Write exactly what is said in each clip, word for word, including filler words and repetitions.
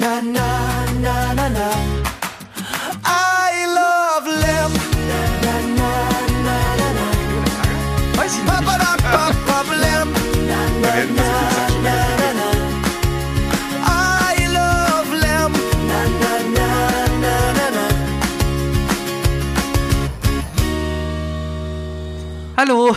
Na, na, na, na, na. I love lamb. Na, na, na, na, na. Weiß ich nicht. Papa, da, papa, lamb. Na, na, na, na, na, na. I love lamb. Na, na, na, na, na, na. Hallo.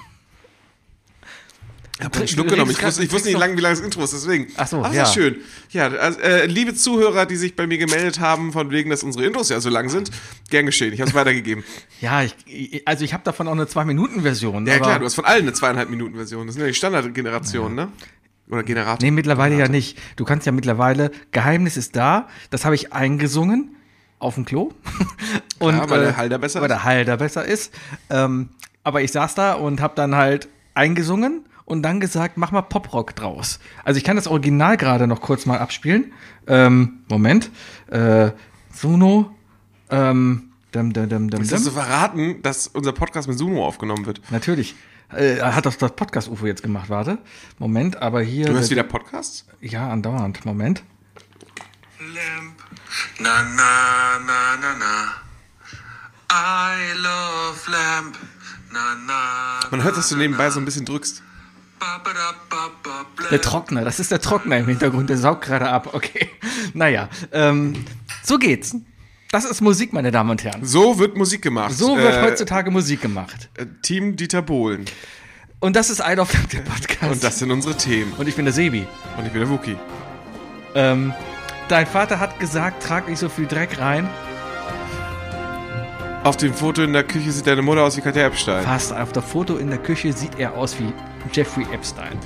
Ich habe einen Schluck genommen. Ich wusste, ich wusste nicht lang, wie lange das Intro ist, deswegen. Ach so, Ach, das ja. ist schön. Ja, also, äh, liebe Zuhörer, die sich bei mir gemeldet haben, von wegen, dass unsere Intros ja so lang sind, gern geschehen. Ich habe es weitergegeben. Ja, ich, also ich habe davon auch eine zwei-Minuten-Version. Ja, aber klar, du hast von allen eine zweieinhalb Minuten Version. Das sind ja die Standardgenerationen, ja. Ne? Oder Generator. Nee, mittlerweile Generator. ja nicht. Du kannst ja mittlerweile, Geheimnis ist da, das habe ich eingesungen auf dem Klo. Und, Klar, weil äh, der Hall da besser weil ist. der Hall da besser ist. Ähm, aber ich saß da und habe dann halt eingesungen und dann gesagt, mach mal Poprock draus. Also ich kann das Original gerade noch kurz mal abspielen. Ähm, Moment. Äh, Suno. Ähm, dum, dum, dum, dum, Ist das so verraten, dass unser Podcast mit Suno aufgenommen wird? Natürlich. Äh, hat das, das Podcast-U F O jetzt gemacht, warte. Moment, aber hier. Du hörst wieder Podcasts? Ja, andauernd. Moment. Lamp. Na na na na na. I love lamp. Na na. Man hört, dass du nebenbei so ein bisschen drückst. Ba, ba, da, ba, ba, blam. Der Trockner, das ist der Trockner im Hintergrund, der saugt gerade ab. Okay. Naja, ähm, so geht's. Das ist Musik, meine Damen und Herren. So wird Musik gemacht. So wird äh, heutzutage Musik gemacht. äh, Team Dieter Bohlen. Und das ist I Love Lamp, der Podcast. Und das sind unsere Themen. Und ich bin der Sebi. Und ich bin der Wookie. Ähm, dein Vater hat gesagt, trag nicht so viel Dreck rein. Auf dem Foto in der Küche sieht deine Mutter aus wie Katja Epstein. Fast. Auf der Foto in der Küche sieht er aus wie Jeffrey Epstein.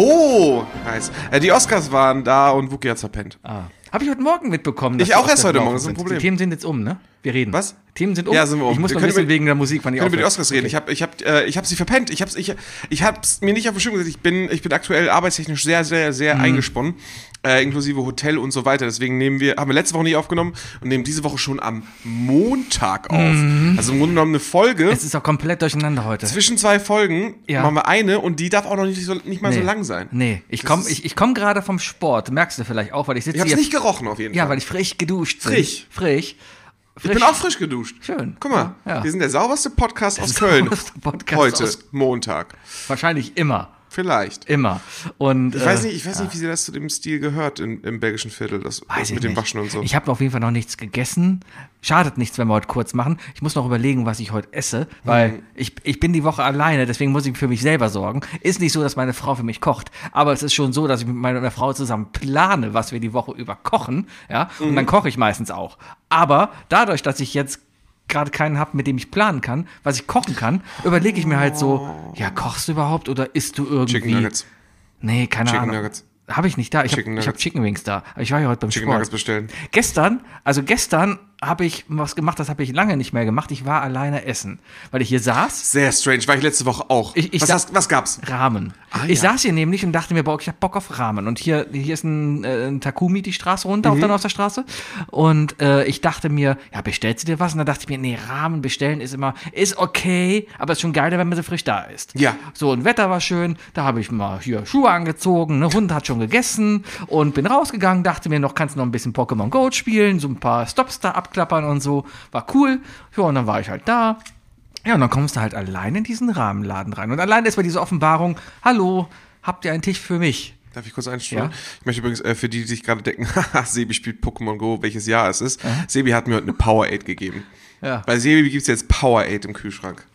Oh, heiß. Äh, die Oscars waren da und Wookie hat's verpennt. Ah. Habe ich heute Morgen mitbekommen. dass Ich die auch erst Oscars heute gelaufen Morgen, das ist ein sind. Problem. Die Themen sind jetzt um, ne? Wir reden. Was? Themen sind um? Ja, sind wir um. Ich muss Wir noch können ein bisschen über- wegen der Musik, wann die Ich kann über die aufhört. Oscars reden. Ich habe ich hab, äh, ich hab sie verpennt. Ich hab's, ich, ich hab's mir nicht auf dem Schirm gesetzt. Ich bin, ich bin aktuell arbeitstechnisch sehr, sehr, sehr Mhm. eingesponnen. Äh, inklusive Hotel und so weiter. Deswegen nehmen wir, haben wir letzte Woche nicht aufgenommen und nehmen diese Woche schon am Montag auf. Also im Grunde genommen eine Folge. Es ist auch komplett durcheinander heute. Zwischen zwei Folgen Ja. machen wir eine und die darf auch noch nicht, so, nicht mal so Nee. lang sein. Nee, ich Das komme ist- ich, ich komm gerade vom Sport. Merkst du vielleicht auch, weil ich sitze Ich hab's hier. nicht gerochen auf jeden ja, Fall. weil ich frisch geduscht bin. Frisch. Frisch. Ich bin auch frisch geduscht. Schön. Guck mal, Ja. wir sind der sauberste Podcast aus Der Köln. sauberste Podcast Heute, aus- Montag. Wahrscheinlich immer. Vielleicht. Immer. Und, Ich weiß nicht, ich weiß nicht, wie sie das zu dem Stil gehört in, im belgischen Viertel, das, das Weiß ich mit dem nicht. Waschen und so. Ich habe auf jeden Fall noch nichts gegessen. Schadet nichts, wenn wir heute kurz machen. Ich muss noch überlegen, was ich heute esse, weil Mhm. ich, ich bin die Woche alleine, deswegen muss ich für mich selber sorgen. Ist nicht so, dass meine Frau für mich kocht, aber es ist schon so, dass ich mit meiner Frau zusammen plane, was wir die Woche über kochen, ja, und Mhm. dann koche ich meistens auch. Aber dadurch, dass ich jetzt gerade keinen habe, mit dem ich planen kann, was ich kochen kann, überlege ich mir halt so, ja, kochst du überhaupt oder isst du irgendwie? Chicken Nuggets. Nee, keine Chicken Ahnung. Nuggets. Habe ich nicht da. Ich habe Chicken hab Nuggets. Chicken Wings da. Aber ich war ja heute beim Chicken Sport. Nuggets bestellen. Gestern, also gestern habe ich was gemacht, das habe ich lange nicht mehr gemacht. Ich war alleine essen, weil ich hier saß. Sehr strange, war ich letzte Woche auch. Ich- ich was, sag- hast, was gab's? Ramen. Ah, ich ja. saß hier nämlich und dachte mir, boah, ich hab Bock auf Ramen. Und hier, hier ist ein, äh, ein Takumi die Straße runter, Mhm. auf dann aus der Straße. Und äh, ich dachte mir, ja, bestellst du dir was? Und dann dachte ich mir, nee, Ramen bestellen ist immer, ist okay, aber ist schon geiler, wenn man so frisch da ist. Ja. So, und Wetter war schön, da habe ich mal hier Schuhe angezogen, ne, Hund hat schon gegessen und bin rausgegangen, dachte mir noch, kannst du noch ein bisschen Pokémon Go spielen, so ein paar Stops da abklappern und so. War cool. Ja, und dann war ich halt da. Ja, und dann kommst du halt allein in diesen Rahmenladen rein. Und allein ist bei dieser Offenbarung, hallo, habt ihr einen Tisch für mich? Darf ich kurz einstellen? Ja. Ich möchte übrigens, äh, für die, die sich gerade denken, haha, Sebi spielt Pokémon Go, welches Jahr es ist. Sebi hat mir heute eine Powerade gegeben. Ja. Bei Sebi gibt's jetzt Powerade im Kühlschrank.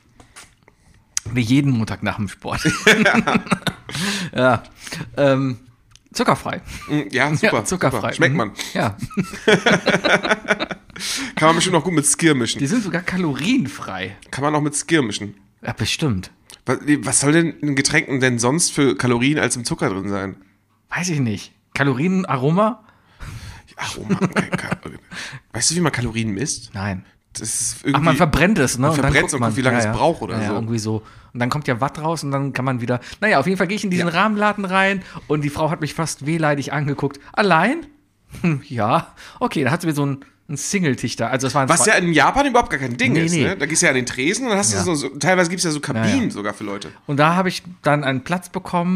Wie jeden Montag nach dem Sport. ja. Ähm, zuckerfrei. Mm, Ja, super. Ja, zuckerfrei. Super. Schmeckt Mhm. man. Ja. Kann man bestimmt auch gut mit Skir mischen. Die sind sogar kalorienfrei. Kann man auch mit Skir mischen. Ja, bestimmt. Was, was soll denn in Getränken denn sonst für Kalorien als im Zucker drin sein? Weiß ich nicht. Kalorien, Aroma? Aroma. Weißt du, wie man Kalorien misst? Nein. Das ist irgendwie, Ach, man verbrennt es, ne? man Und dann verbrennt's guckt und guckt, wie lange ja, es ja. braucht oder ja, ja, so. irgendwie so. Und dann kommt ja Watt raus und dann kann man wieder. Naja, auf jeden Fall gehe ich in diesen Rahmenladen rein und die Frau hat mich fast wehleidig angeguckt. Allein? Hm, ja. Okay, da hat sie mir so ein, ein Single-Tisch da. Also das war ein Was zwei- ja in Japan überhaupt gar kein Ding Nee, ist. nee. Ne? Da gehst du ja an den Tresen und dann hast Ja. du so, so, teilweise gibt es ja so Kabinen Ja, ja. sogar für Leute. Und da habe ich dann einen Platz bekommen,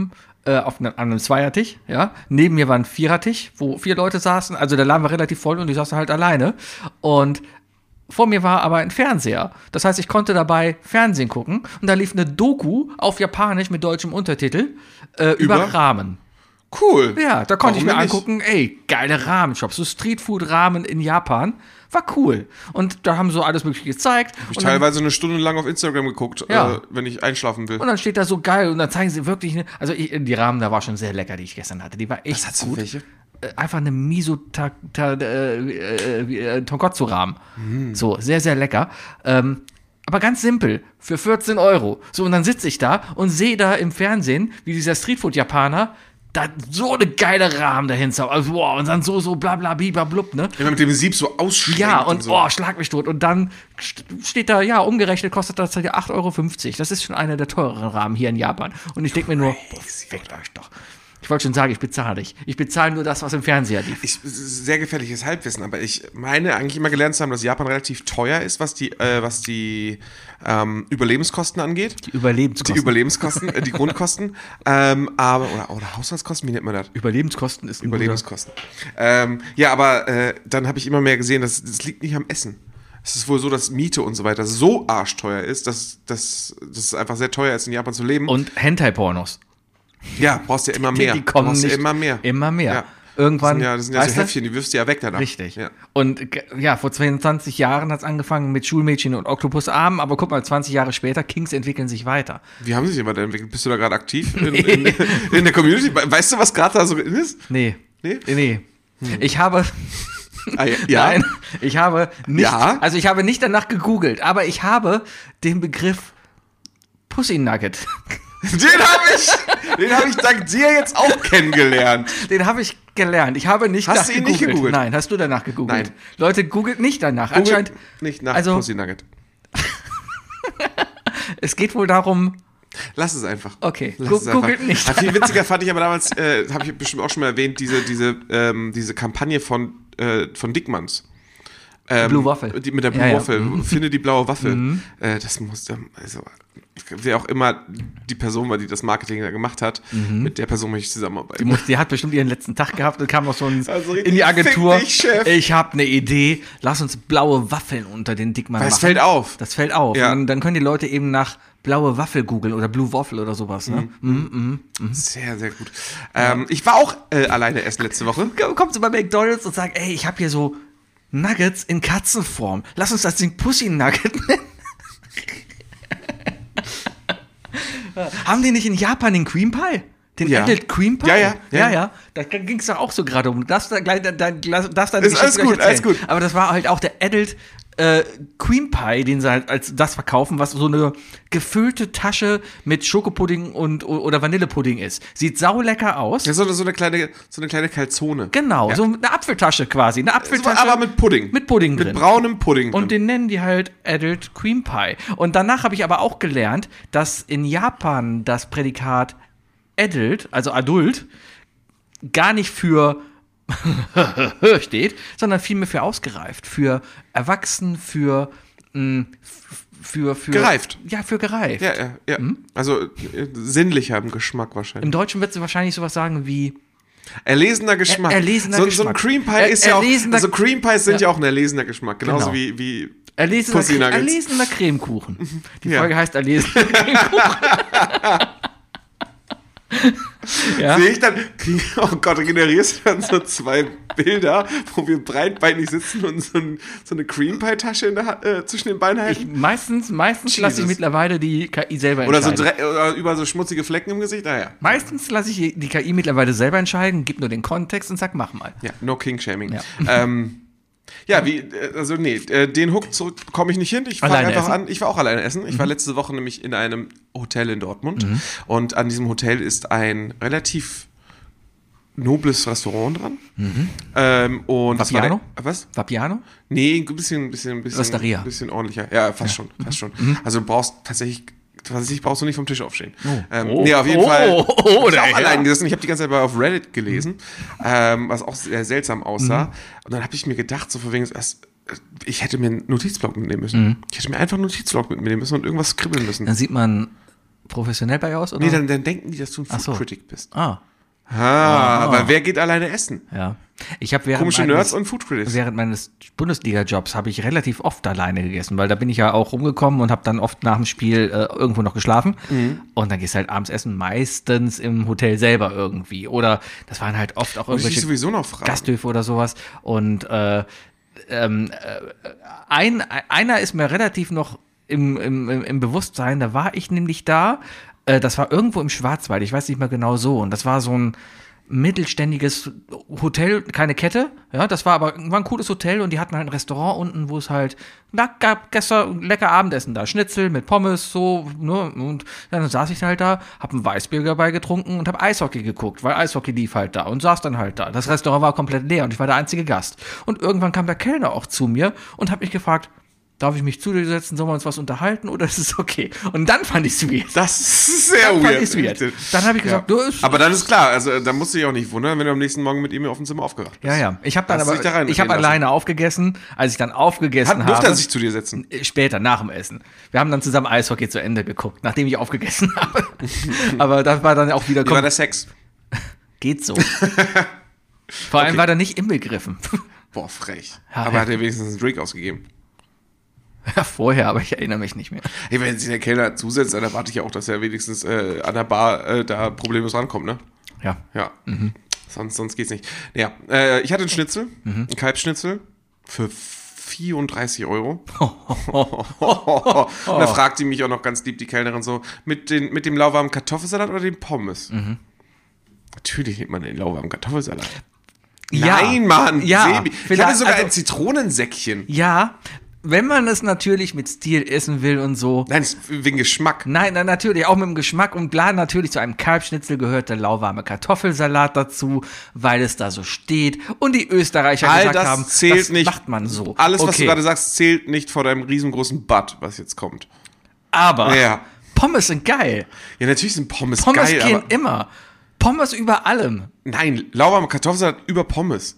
äh, auf einem, an einem Zweiertisch, ja. Neben mir war ein Vierertisch, wo vier Leute saßen. Also der Laden war relativ voll und ich saß halt alleine. Und vor mir war aber ein Fernseher. Das heißt, ich konnte dabei Fernsehen gucken. Und da lief eine Doku auf Japanisch mit deutschem Untertitel äh, über? über Ramen. Cool. Ja, da konnte Warum ich mir denn nicht? angucken, ey, geile Ramen-Shops, so Streetfood-Ramen in Japan. War cool. Und da haben so alles Mögliche gezeigt. Hab ich Und dann- teilweise eine Stunde lang auf Instagram geguckt, Ja. äh, wenn ich einschlafen will. Und dann steht da so geil und dann zeigen sie wirklich, ne, also ich, die Rahmen, da war schon sehr lecker, die ich gestern hatte. Die war echt Was hat's für gut. welche? Äh, Einfach eine Miso ta, ta, äh, äh, äh, Tonkotsu-Rahmen. So, sehr, sehr lecker. Ähm, aber ganz simpel, für vierzehn Euro. So, und dann sitze ich da und sehe da im Fernsehen, wie dieser Streetfood-Japaner da so eine geile Rahmen dahin zaubert. Also, wow, und dann so, so bla bla bla blub, ne? Immer mit dem Sieb so ausschlägt. Ja, und so. oh, schlag mich tot. Und dann st- steht da, ja, umgerechnet kostet das ja acht Euro fünfzig. Das ist schon einer der teureren Rahmen hier in Japan. Und ich denke mir nur, boah, fickt euch doch. Ich wollte schon sagen, ich bezahle dich. Ich bezahle nur das, was im Fernseher lief. Ich, sehr gefährliches Halbwissen, aber ich meine eigentlich immer gelernt zu haben, dass Japan relativ teuer ist, was die, äh, was die ähm, Überlebenskosten angeht. Die Überlebenskosten. Die Überlebenskosten, äh, die Grundkosten. Ähm, aber, oder, oder Haushaltskosten, wie nennt man das? Überlebenskosten ist ein Überlebenskosten. Ähm, ja, aber äh, dann habe ich immer mehr gesehen, dass das liegt nicht am Essen. Es ist wohl so, dass Miete und so weiter so arschteuer ist, dass, dass, dass es einfach sehr teuer ist, in Japan zu leben. Und Hentai-Pornos. Ja, brauchst ja immer mehr. Die kommen brauchst nicht. Ja immer mehr. Immer mehr. Ja. Irgendwann. Das sind ja, das sind ja weißt so du? Häppchen, die wirfst du ja weg danach. Richtig. Ja. Und ge- ja, vor zweiundzwanzig Jahren hat es angefangen mit Schulmädchen und Oktopusarmen, aber guck mal, zwanzig Jahre später, Kings entwickeln sich weiter. Wie haben sie sich aber denn entwickelt? Bist du da gerade aktiv in, in, in der Community? Weißt du, was gerade da so ist? Nee. Nee? Nee. Ich habe. Ah, ja. ja. Nein, ich habe nicht. Ja? Also ich habe nicht danach gegoogelt, aber ich habe den Begriff Pussy Nugget. Den habe ich, den habe ich dank dir jetzt auch kennengelernt. Den habe ich gelernt. Ich habe nicht Hast du ihn nicht gegoogelt? Nein, hast du danach gegoogelt? Nein. Leute, googelt nicht danach. Google Anscheinend. nicht nach also- Pussy Nugget. Es geht wohl darum. Lass es einfach. Okay, Lass gu- es einfach. googelt nicht. Ah, viel witziger fand ich aber damals, äh, habe ich bestimmt auch schon mal erwähnt, diese, diese, ähm, diese Kampagne von, äh, von Dickmanns. Ähm, Blue Waffle. Die, mit der Blue Ja, ja. Waffle. Mhm. Finde die blaue Waffel. Äh, das muss, also, wer auch immer die Person war, die das Marketing da gemacht hat, mit der Person möchte ich Die, zusammenarbeiten. muss, die hat bestimmt ihren letzten Tag gehabt und kam noch so ein, Also richtig, in die Agentur. fick dich, Chef. Ich habe eine Idee. Lass uns blaue Waffeln unter den Dickmann Weil machen. es fällt auf. Das fällt auf. Ja. Und dann, dann können die Leute eben nach blaue Waffel googeln oder Blue Waffle oder sowas. Ne? Mhm. Sehr, sehr gut. Ähm, ich war auch äh, alleine essen letzte Woche. Kommt zu bei McDonald's und sagt, ey, ich habe hier so Nuggets in Katzenform. Lass uns das Ding Pussy Nugget nennen. Haben die nicht in Japan den Cream Pie? Den Ja. Adult Cream Pie? Ja, ja, ja. ja. ja. Da ging es doch auch so gerade um. Du darfst da gleich, da, da, darfst deine Ist alles Geschichte gleich gut, alles erzählen. gut. Aber das war halt auch der Adult äh, Cream Pie, den sie halt als das verkaufen, was so eine gefüllte Tasche mit Schokopudding und oder Vanillepudding ist. Sieht saulecker aus. Ja, so, so eine kleine, so eine kleine Calzone. Genau, Ja. so eine Apfeltasche quasi. Eine So, Apfeltasche. aber mit Pudding. Mit Pudding drin. Mit braunem Pudding drin. Und den nennen die halt Adult Cream Pie. Und danach habe ich aber auch gelernt, dass in Japan das Prädikat Adult, also Adult, gar nicht für steht, sondern vielmehr für ausgereift, für erwachsen, für mh, f- für für Gereift. Ja, für gereift. Ja, ja, ja. Also äh, sinnlicher im Geschmack wahrscheinlich. Im Deutschen wird sie wahrscheinlich sowas sagen wie Erlesener Geschmack. Er- erlesener so, Geschmack. So ein Cream Pie Er- ist ja auch, erlesener- also Cream Pies sind Ja. ja, auch ein erlesener Geschmack, genauso Genau. wie, wie erlesener, Pussy Nuggets. erlesener Cremekuchen. Die Ja. Folge heißt erlesener Cremekuchen. Ja? Sehe ich dann, oh Gott, generierst du dann so zwei Bilder, wo wir breitbeinig sitzen und so, ein, so eine Cream Pie Tasche in der, Ha- äh, zwischen den Beinen Ich, halten? meistens meistens lasse ich Jesus. mittlerweile die K I selber Oder so entscheiden. Dre oder über so schmutzige Flecken im Gesicht? Naja. Meistens lasse ich die K I mittlerweile selber entscheiden, gib nur den Kontext und sag, mach mal. Ja, no King-Shaming. Ja. Ähm, ja, wie, äh, also nee, äh, den Hook zurück bekomme ich nicht hin. Ich fange Alleine einfach essen? an. Ich war auch alleine essen. Ich war letzte Woche nämlich in einem Hotel in Dortmund. Und an diesem Hotel ist ein relativ nobles Restaurant dran. Ähm, und das war Vapiano? der, was? Vapiano? Nee, ein bisschen, bisschen, bisschen, Osteria. ein bisschen ordentlicher. Ja, fast schon, fast schon. Also du brauchst tatsächlich, tatsächlich brauchst du nicht vom Tisch aufstehen. Ähm, Oh. Nee, auf jeden Oh, Fall. oh, oh, ich hab der auch Herr. allein gesessen. Ich habe die ganze Zeit mal auf Reddit gelesen, ähm, was auch sehr seltsam aussah. Und dann habe ich mir gedacht, so von wegen, es- ich hätte mir einen Notizblock mitnehmen müssen. Ich hätte mir einfach einen Notizblock mitnehmen müssen und irgendwas skribbeln müssen. Dann sieht man professionell bei aus? Oder? Nee, dann, dann denken die, dass du ein Ach so. Food Critic bist. Ah, Ah, aber wer geht alleine essen? ja. Ich habe während Komische meines- Nerds und Food Critics. Während meines Bundesliga-Jobs habe ich relativ oft alleine gegessen, weil da bin ich ja auch rumgekommen und habe dann oft nach dem Spiel äh, irgendwo noch geschlafen. Mhm. Und dann gehst du halt abends essen, meistens im Hotel selber irgendwie. Oder das waren halt oft auch Muss ich dich irgendwelche sowieso noch fragen. Gasthöfe oder sowas. Und äh, ähm, äh, ein, einer ist mir relativ noch im, im, im im Bewusstsein, da war ich nämlich da, äh, das war irgendwo im Schwarzwald, ich weiß nicht mehr genau so. Und das war so ein mittelständiges Hotel, keine Kette, ja, das war aber war ein cooles Hotel und die hatten halt ein Restaurant unten, wo es halt, da gab gestern lecker Abendessen da, Schnitzel mit Pommes, so, ne, und dann saß ich halt da, hab ein Weißbier dabei getrunken und hab Eishockey geguckt, weil Eishockey lief halt da und saß dann halt da. Das Restaurant war komplett leer und ich war der einzige Gast. Und irgendwann kam der Kellner auch zu mir und hat mich gefragt, darf ich mich zu dir setzen, sollen wir uns was unterhalten oder ist es okay? Und dann fand ich es weird. Das ist sehr Dann fand weird. ich's weird. Dann habe ich gesagt, Ja. du ist Aber dann ist klar, also da musst du dich auch nicht wundern, wenn du am nächsten Morgen mit ihm auf dem Zimmer aufgewacht bist. Ja, ja. Ich habe dann Hast du aber, dich da rein ich habe reden alleine aufgegessen. Als ich dann aufgegessen Hat, durfte habe, er sich zu dir setzen? äh, später nach dem Essen. Wir haben dann zusammen Eishockey zu Ende geguckt, nachdem ich aufgegessen habe. Aber das war dann auch wieder Wie war komm, der Sex? geht so. Vor allem Okay. war der nicht inbegriffen. Boah, frech. Ja, Aber ja. hat er wenigstens einen Drink ausgegeben? Ja, vorher, aber ich erinnere mich nicht mehr. Hey, wenn sich der Kellner zusetzt, dann erwarte ich auch, dass er wenigstens äh, an der Bar äh, da problemlos rankommt, ne? Ja. Ja. Sonst, sonst geht's nicht. Ja, äh, ich hatte einen Schnitzel, einen Kalbsschnitzel für vierunddreißig Euro. Und da fragt sie mich auch noch ganz lieb, die Kellnerin, so, mit, den, mit dem lauwarmen Kartoffelsalat oder dem Pommes? Natürlich nimmt man den lauwarmen Kartoffelsalat. Ja. Nein, Mann, Ja, Sebi. Ich vielleicht- hatte sogar also- ein Zitronensäckchen. Ja, wenn man es natürlich mit Stil essen will und so. Nein, das ist wegen Geschmack. Nein, nein, natürlich, auch mit dem Geschmack. Und klar, natürlich zu einem Kalbschnitzel gehört der lauwarme Kartoffelsalat dazu, weil es da so steht. Und die Österreicher All gesagt das haben, zählt das nicht. macht man so. Alles, was Okay. du gerade sagst, zählt nicht vor deinem riesengroßen Butt, was jetzt kommt. Aber Ja. Pommes sind geil. Ja, natürlich sind Pommes, Pommes geil, gehen aber immer. Pommes über allem. nein, lauwarmer Kartoffelsalat über Pommes.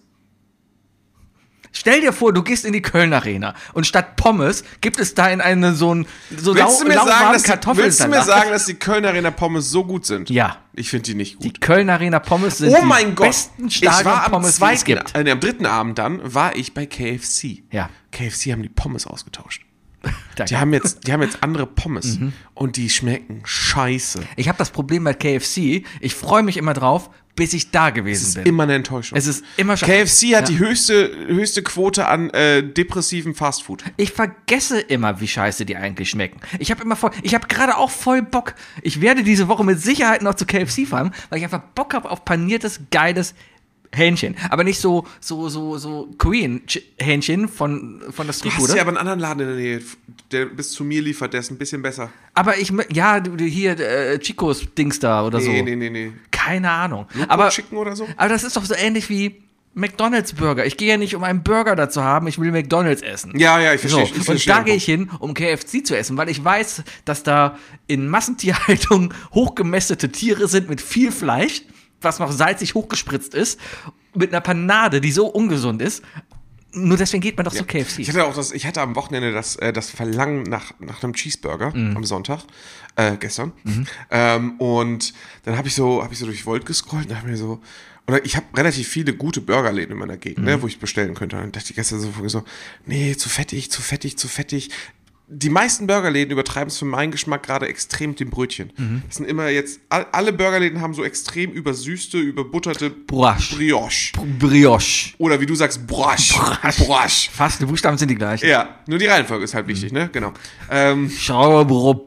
Stell dir vor, du gehst in die Köln Arena und statt Pommes gibt es da in eine so ein so Willst du, mir sagen, lauwarmen dass die, willst du Kartoffelsalat. mir sagen, dass die Kölner Arena Pommes so gut sind? Ja. Ich finde die nicht Die gut. Köln Arena Pommes sind Oh die mein Gott. besten Ich war am Stadion-Pommes, die es zweiten, gibt. äh, nee, am dritten Abend dann war ich bei K F C. Ja. K F C haben die Pommes ausgetauscht. Danke. Die haben jetzt, die haben jetzt andere Pommes und die schmecken scheiße. Ich habe das Problem bei K F C, ich freue mich immer drauf, bis ich da gewesen Es ist bin. immer eine Enttäuschung. Es ist immer K F C hat Ja. die höchste, höchste Quote an äh, depressiven Fastfood. Ich vergesse immer, wie scheiße die eigentlich schmecken. Ich habe immer voll, ich habe gerade auch voll Bock. Ich werde diese Woche mit Sicherheit noch zu K F C fahren, weil ich einfach Bock habe auf paniertes, geiles Hähnchen. Aber nicht so, so, so, so Korean-Hähnchen von, von der Du hast Streetbude. ja aber einen anderen Laden in der Nähe, der bis zu mir liefert, der ist ein bisschen besser. Aber ich, mö- ja, du- du hier, äh, Chicos Dings da oder so. Nee, nee, nee, nee. Keine Ahnung. Loco Aber, Chicken oder so? aber das ist doch so ähnlich wie McDonald's Burger. Ich gehe ja nicht, um einen Burger da zu haben, ich will McDonald's essen. Ja, ja, ich verstehe. So, ich und verstehe da den gehe Punkt. ich hin, um K F C zu essen, weil ich weiß, dass da in Massentierhaltung hochgemästete Tiere sind mit viel Fleisch, was noch salzig hochgespritzt ist, mit einer Panade, die so ungesund ist. Nur deswegen geht man doch zu K F C. Ich hatte auch das, ich hatte am Wochenende das, äh, das Verlangen nach, nach einem Cheeseburger Mhm. am Sonntag, äh, gestern. Ähm, und dann habe ich so, habe ich so durch Volt gescrollt und dachte mir so, oder ich habe relativ viele gute Burgerläden in meiner Gegend, Mhm. ne, wo ich bestellen könnte. Und dann dachte ich gestern so, so, nee, zu fettig, zu fettig, zu fettig. Die meisten Burgerläden übertreiben es für meinen Geschmack gerade extrem mit dem Brötchen. Mhm. Das sind immer jetzt, all, alle Burgerläden haben so extrem übersüßte, überbutterte Brioche. Brioche. Brioche. Oder wie du sagst, Broche. Broche. Fast, die Buchstaben sind die gleichen. Ja, nur die Reihenfolge ist halt wichtig, ne? Genau. Ähm, Schauerbrupp.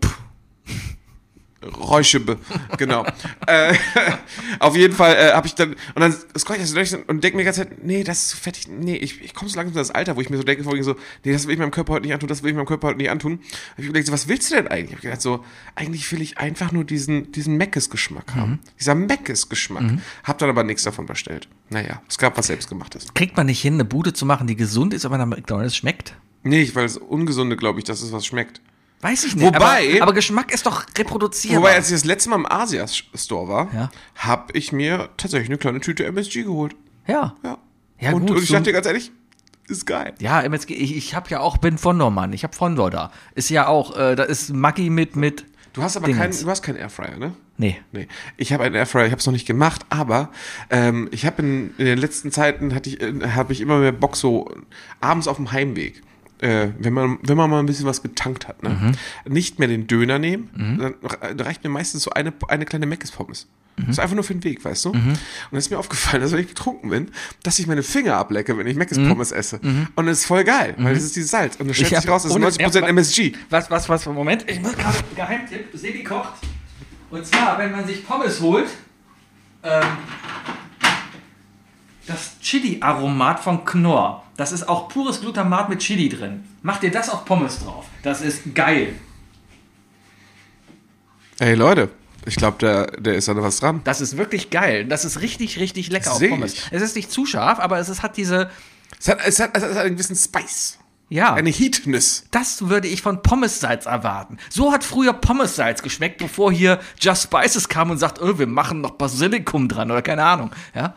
Räuschebe, genau. äh, auf jeden Fall äh, habe ich dann, und dann scroll ich das durch und denke mir die ganze Zeit, nee, das ist so fettig, nee, ich, ich komme so langsam in das Alter, wo ich mir so denke, vorhin so, nee, das will ich meinem Körper heute nicht antun, das will ich meinem Körper heute nicht antun. Hab ich überlegt, so, was willst du denn eigentlich? Hab ich gedacht so, eigentlich will ich einfach nur diesen, diesen Meckes-Geschmack haben. Dieser Meckes-Geschmack. Hab dann aber nichts davon bestellt. Naja, es gab was Selbstgemachtes. Kriegt man nicht hin, eine Bude zu machen, die gesund ist, aber nach McDonald's schmeckt? Nee, weil das Ungesunde, glaube ich, das ist, was schmeckt. Weiß ich nicht. Wobei- aber, aber Geschmack ist doch reproduzierbar. Wobei, als ich das letzte Mal im Asia-Store war, Ja. habe ich mir tatsächlich eine kleine Tüte M S G geholt. ja. Ja. Ja, und, gut, und ich so- dachte ganz ehrlich, ist geil. Ja, M S G, ich, ich habe ja auch, bin Fondor, Mann. Ich habe Fondor da. Ist ja auch, äh, da ist Maggi mit, mit, Du hast aber keinen, Dingens. du hast keinen Airfryer, ne? Nee. Nee. Ich habe einen Airfryer, ich habe es noch nicht gemacht, aber ähm, ich habe in, in den letzten Zeiten hatte ich, äh, habe ich immer mehr Bock so abends auf dem Heimweg. Äh, wenn man wenn man mal ein bisschen was getankt hat, ne? Mhm. Nicht mehr den Döner nehmen, dann re- reicht mir meistens so eine, eine kleine Mc's-Pommes. Das ist einfach nur für den Weg, weißt du? Und dann ist mir aufgefallen, dass wenn ich betrunken bin, dass ich meine Finger ablecke, wenn ich Mc's-Pommes esse. Und das ist voll geil, weil das ist dieses Salz. Und das stellt Ich sich hab raus, das ist ohne- neunzig Prozent ja, M S G. Was, was, was, Moment, ich muss gerade Geheimtipp, Sebi kocht. Und zwar, wenn man sich Pommes holt, ähm, das Chili-Aromat von Knorr, das ist auch pures Glutamat mit Chili drin. Macht ihr das auf Pommes drauf. Das ist geil. Ey Leute, ich glaube, der, der ist da noch was dran. Das ist wirklich geil. Das ist richtig, richtig lecker auf Seh Pommes. ich. Es ist nicht zu scharf, aber es ist, hat diese, Es hat, es, hat, es hat einen gewissen Spice. ja, Eine Heatness. das würde ich von Pommessalz erwarten. So hat früher Pommessalz geschmeckt, bevor hier Just Spices kam und sagt, oh, wir machen noch Basilikum dran oder keine Ahnung. Ja.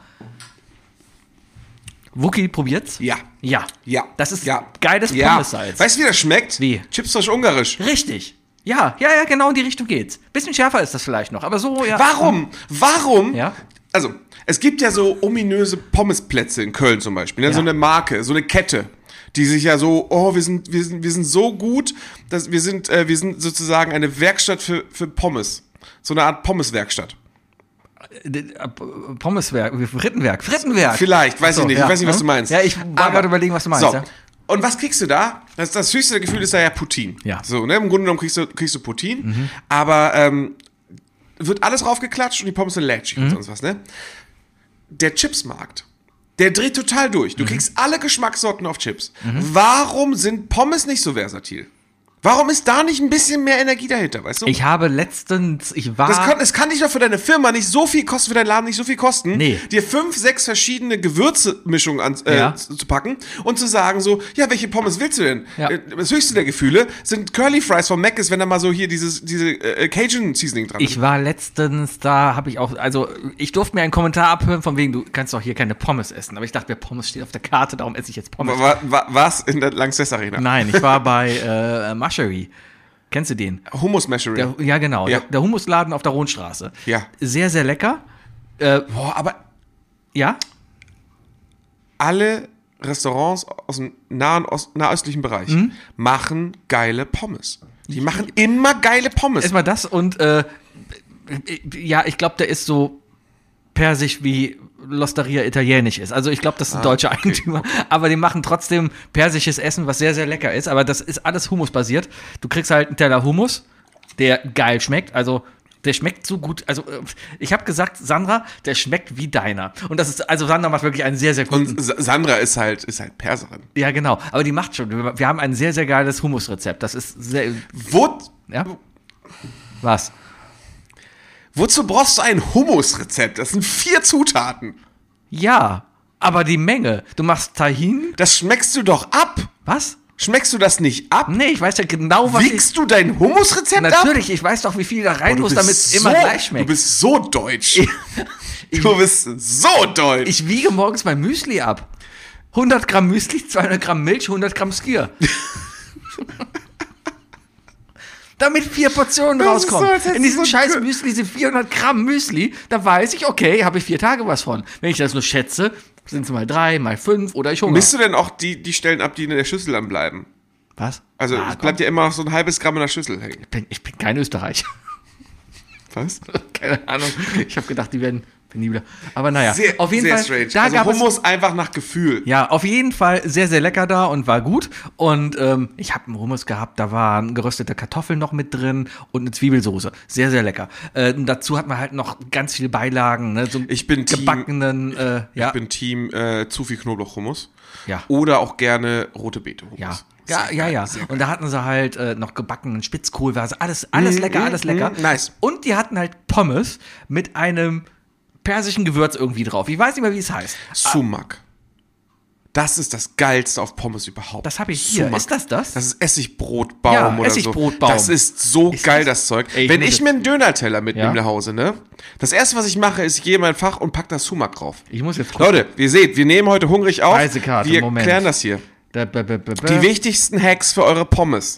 Wookie, probiert's? Ja. Ja. Ja. Das ist ja. geiles ja. Pommessalz. Weißt du, wie das schmeckt? Wie? Chips durch Ungarisch. Richtig. Ja, ja, ja, genau in die Richtung geht's. Bisschen schärfer ist das vielleicht noch, aber so, ja. Warum? Warum? Ja. Also, es gibt ja so ominöse Pommesplätze in Köln zum Beispiel. Ne? Ja. So eine Marke, so eine Kette, die sich ja so, oh, wir sind, wir sind, wir sind so gut, dass wir sind, äh, wir sind sozusagen eine Werkstatt für, für Pommes. So eine Art Pommeswerkstatt. Pommeswerk, Frittenwerk, Frittenwerk. Vielleicht, weiß Ach so, ich nicht. ja. Ich weiß nicht, was du meinst. Ja, ich war Aber- gerade überlegen, was du meinst. So. Ja. Und was kriegst du da? Das, das höchste Gefühl ist da ja Poutine. Ja. So, ne? Im Grunde genommen kriegst du, kriegst du Poutine, aber ähm, wird alles raufgeklatscht und die Pommes sind lätschig und sonst was, ne? Der Chipsmarkt, der dreht total durch. Du kriegst alle Geschmackssorten auf Chips. Warum sind Pommes nicht so versatil? Warum ist da nicht ein bisschen mehr Energie dahinter, weißt du? Ich habe letztens, ich war. Das kann, es kann nicht doch für deine Firma nicht so viel kosten, für deinen Laden nicht so viel kosten, Nee. dir fünf, sechs verschiedene Gewürzmischungen an, äh, Ja. zu, zu packen und zu sagen so, ja, welche Pommes willst du denn? Ja. Äh, Das höchste der Gefühle sind Curly Fries von Mc's, wenn da mal so hier dieses diese äh, Cajun Seasoning dran ist. Ich war letztens da, habe ich auch, also ich durfte mir einen Kommentar abhören, von wegen, du kannst doch hier keine Pommes essen. Aber ich dachte mir, Pommes steht auf der Karte, darum esse ich jetzt Pommes. Wa- wa- Was in der Lanxess Arena? Nein, ich war bei äh, Maschery. Kennst du den? Hummus Mashery. Der, ja, genau. Ja. Der, der Hummusladen auf der Rohnstraße. Ja. Sehr, sehr lecker. Äh, Boah, aber ja? alle Restaurants aus dem nahen Ost, nahöstlichen Bereich Mhm. machen geile Pommes. Die machen immer geile Pommes. Erstmal das und äh, ja, ich glaube, der ist so persisch wie L'Osteria italienisch ist. Also ich glaube, das sind deutsche Eigentümer, aber die machen trotzdem persisches Essen, was sehr, sehr lecker ist. Aber das ist alles Hummus-basiert. Du kriegst halt einen Teller Hummus, der geil schmeckt. Also der schmeckt so gut. Also äh, ich habe gesagt, Sandra, der schmeckt wie deiner. Und das ist, also Sandra macht wirklich einen sehr, sehr guten. Und Sa- Sandra ist halt, ist halt Perserin. Ja, genau. Aber die macht schon. Wir, wir haben ein sehr, sehr geiles Hummus-Rezept. Das ist sehr. Wo, Ja? Was? wozu brauchst du ein Hummus-Rezept? Das sind vier Zutaten. Ja, aber die Menge. Du machst Tahin. Das schmeckst du doch ab. Was? Schmeckst du das nicht ab? Nee, ich weiß ja genau, was Wiegst du dein Hummus-Rezept ich... ab? Natürlich, ich weiß doch, wie viel da rein Du muss, bist damit es so, immer gleich Du schmeckt. bist so deutsch. du bist so deutsch. Ich wiege morgens mein Müsli ab. hundert Gramm Müsli, zweihundert Gramm Milch, hundert Gramm Skier. Damit vier Portionen Das ist so, rauskommen. als hättest In du diesem so scheiß ein- Müsli sind vierhundert Gramm Müsli. Da weiß ich, okay, habe ich vier Tage was von. Wenn ich das nur schätze, sind es mal drei, mal fünf oder ich hungere. Misst du denn auch die, die Stellen ab, die in der Schüssel dann bleiben? Was? Also Ah, es bleibt ja immer noch so ein halbes Gramm in der Schüssel hängen. Ich bin, ich bin kein Österreicher. Was? Keine Ahnung. Ich habe gedacht, die werden penibler. Aber naja, Sehr, auf jeden sehr Fall. strange. Da also gab Hummus es, einfach nach Gefühl. ja, auf jeden Fall sehr, sehr lecker da und war gut. Und ähm, ich habe einen Hummus gehabt, da waren geröstete Kartoffeln noch mit drin und eine Zwiebelsoße. Sehr, sehr lecker. Äh, und dazu hat man halt noch ganz viele Beilagen, ne? So Ich bin Team- gebackenen, äh, ja. Ich bin Team äh, zu viel Knoblauch-Hummus. Ja. Oder auch gerne rote Beete-Hummus. Ja. Ja, Sehr ja, geil, ja. sehr geil. Und da hatten sie halt äh, noch gebackenen Spitzkohl, war also alles, alles lecker, alles lecker. mm, nice. Und die hatten halt Pommes mit einem persischen Gewürz irgendwie drauf. Ich weiß nicht mehr, wie es heißt. Sumak. Das ist das Geilste auf Pommes überhaupt. Das habe ich hier. Sumak. Ist das das? Das ist Essigbrotbaum Ja, oder Essigbrotbaum. so. Das ist so Ist geil, das- das, Zeug. Ey, ich Wenn muss ich jetzt- mir einen Döner-Teller mitnehme Ja. nach Hause, ne? Das erste, was ich mache, ist, ich gehe in mein Fach und pack das Sumak drauf. Ich muss jetzt gucken. Leute, ihr seht, wir nehmen heute hungrig auf. Speisekarte, wir Moment. klären das hier. Da, ba, ba, ba, ba. Die wichtigsten Hacks für eure Pommes.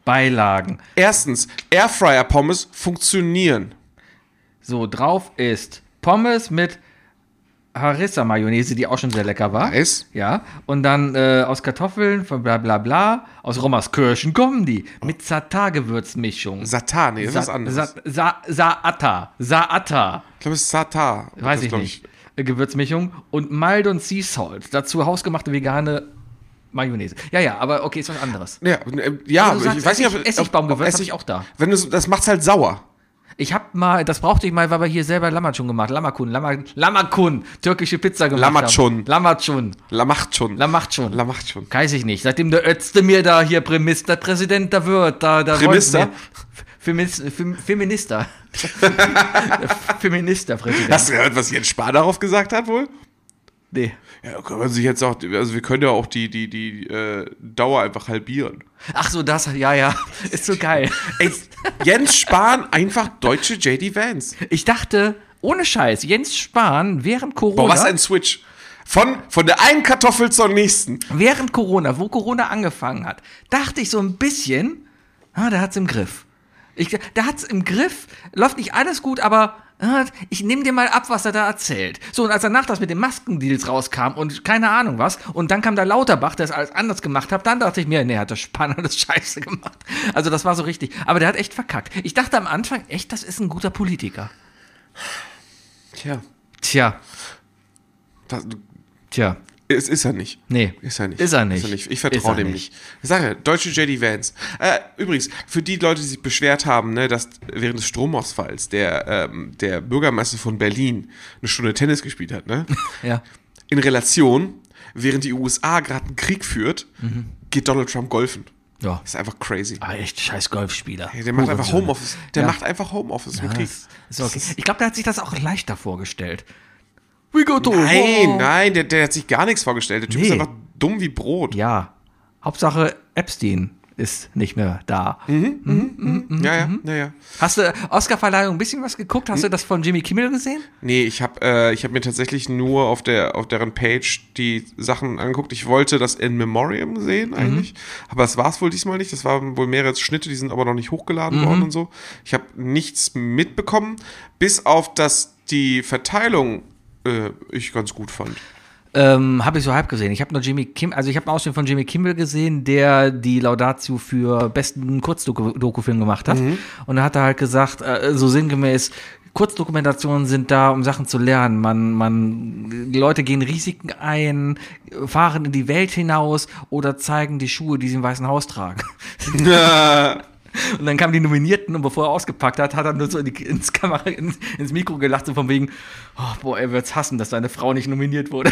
Beilagen. Erstens, Airfryer-Pommes funktionieren. So, drauf ist Pommes mit Harissa-Mayonnaise, die auch schon sehr lecker war. Nice. Ja, und dann äh, aus Kartoffeln, von bla bla bla, aus Rommerskirchen kommen die. Mit Satar-Gewürzmischung. Satan, nee, das ist was anderes. Sa Sa Saata. Saata. Ich glaube, es ist Satar. Weiß Das ich glaub nicht. Äh, Gewürzmischung. Und Mild und Sea Salt. Dazu hausgemachte vegane Mayonnaise. Ja, ja, aber okay, ist was anderes. Ja, äh, ja Also du aber ich sagst, weiß nicht, ob Essig- Essigbaumgewürz ob hab ich auch da. Wenn du, das macht's halt sauer. Ich hab mal, das brauchte ich mal, weil wir hier selber Lammatschun gemacht. Lammakun, Lamma- Lammakun, türkische Pizza gemacht Lammatschun. haben. Lammatschun. La macht schon. Lammatschun. La macht schon. Weiß ich nicht. Seitdem der Ötzte mir da hier Premister Präsident da wird, da, da Premister? wollen wir- Femis, Fem, Feminister. Feminister-Präsident. Hast du gehört, was Jens Spahn darauf gesagt hat wohl? Nee. Ja, da kann man sich jetzt auch, also wir können ja auch die, die, die äh, Dauer einfach halbieren. Ach so, das, ja, ja. Ist so geil. Ey, Jens Spahn einfach deutsche J D Vance. Ich dachte, ohne Scheiß, Jens Spahn während Corona. Boah, was ein Switch. Von, von der einen Kartoffel zur nächsten. Während Corona, wo Corona angefangen hat, dachte ich so ein bisschen, ah, der hat's im Griff. Ich, der hat's im Griff, läuft nicht alles gut, aber ah, ich nehme dir mal ab, was er da erzählt. So, und als danach das mit den Maskendeals rauskam und keine Ahnung was, und dann kam da Lauterbach, der es alles anders gemacht hat, dann dachte ich mir, nee, hat der Spahn alles scheiße gemacht. Also das war so richtig. Aber der hat echt verkackt. Ich dachte am Anfang, echt, das ist ein guter Politiker. Tja. Tja, Das, tja. es ist er nicht. Nee. Ist er nicht. Ist er nicht. Ich Ist vertraue er dem nicht. nicht. Ich sage, deutsche J D Vance. Äh, übrigens, für die Leute, die sich beschwert haben, ne, dass während des Stromausfalls der, ähm, der Bürgermeister von Berlin eine Stunde Tennis gespielt hat, ne? Ja. In Relation, während die U S A gerade einen Krieg führt, geht Donald Trump golfen. Ja. Das ist einfach crazy. Ah, echt scheiß Golfspieler. Hey, der macht einfach Hurensohn. Homeoffice. Der Ja. macht einfach Homeoffice im Ja, Krieg. das ist okay. Ich glaube, der hat sich das auch leichter vorgestellt. We go to Nein, war. nein, der, der hat sich gar nichts vorgestellt. Der Typ Nee. ist einfach dumm wie Brot. Ja. Hauptsache Epstein ist nicht mehr da. Mhm. Ja, ja, ja, ja. Hast du Oscarverleihung ein bisschen was geguckt? Hast du das von Jimmy Kimmel gesehen? Nee, ich habe äh, ich hab mir tatsächlich nur auf der auf deren Page die Sachen angeguckt. Ich wollte das In Memoriam sehen eigentlich, aber das war es wohl diesmal nicht. Das waren wohl mehrere Schnitte, die sind aber noch nicht hochgeladen worden und so. Ich habe nichts mitbekommen, bis auf dass die Verteilung äh, ich ganz gut fand. Ähm, habe ich so halb gesehen. Ich habe nur Jimmy Kimmel, also ich habe einen Ausschnitt von Jimmy Kimmel gesehen, der die Laudatio für besten Kurzdoku-Film gemacht hat. Und da hat er halt gesagt, äh, so sinngemäß, Kurzdokumentationen sind da, um Sachen zu lernen. Man, man, die Leute gehen Risiken ein, fahren in die Welt hinaus oder zeigen die Schuhe, die sie im Weißen Haus tragen. Und dann kamen die Nominierten und bevor er ausgepackt hat, hat er nur so in die, ins Kamera, ins, ins Mikro gelacht, so von wegen, oh, boah, er wird's hassen, dass seine Frau nicht nominiert wurde.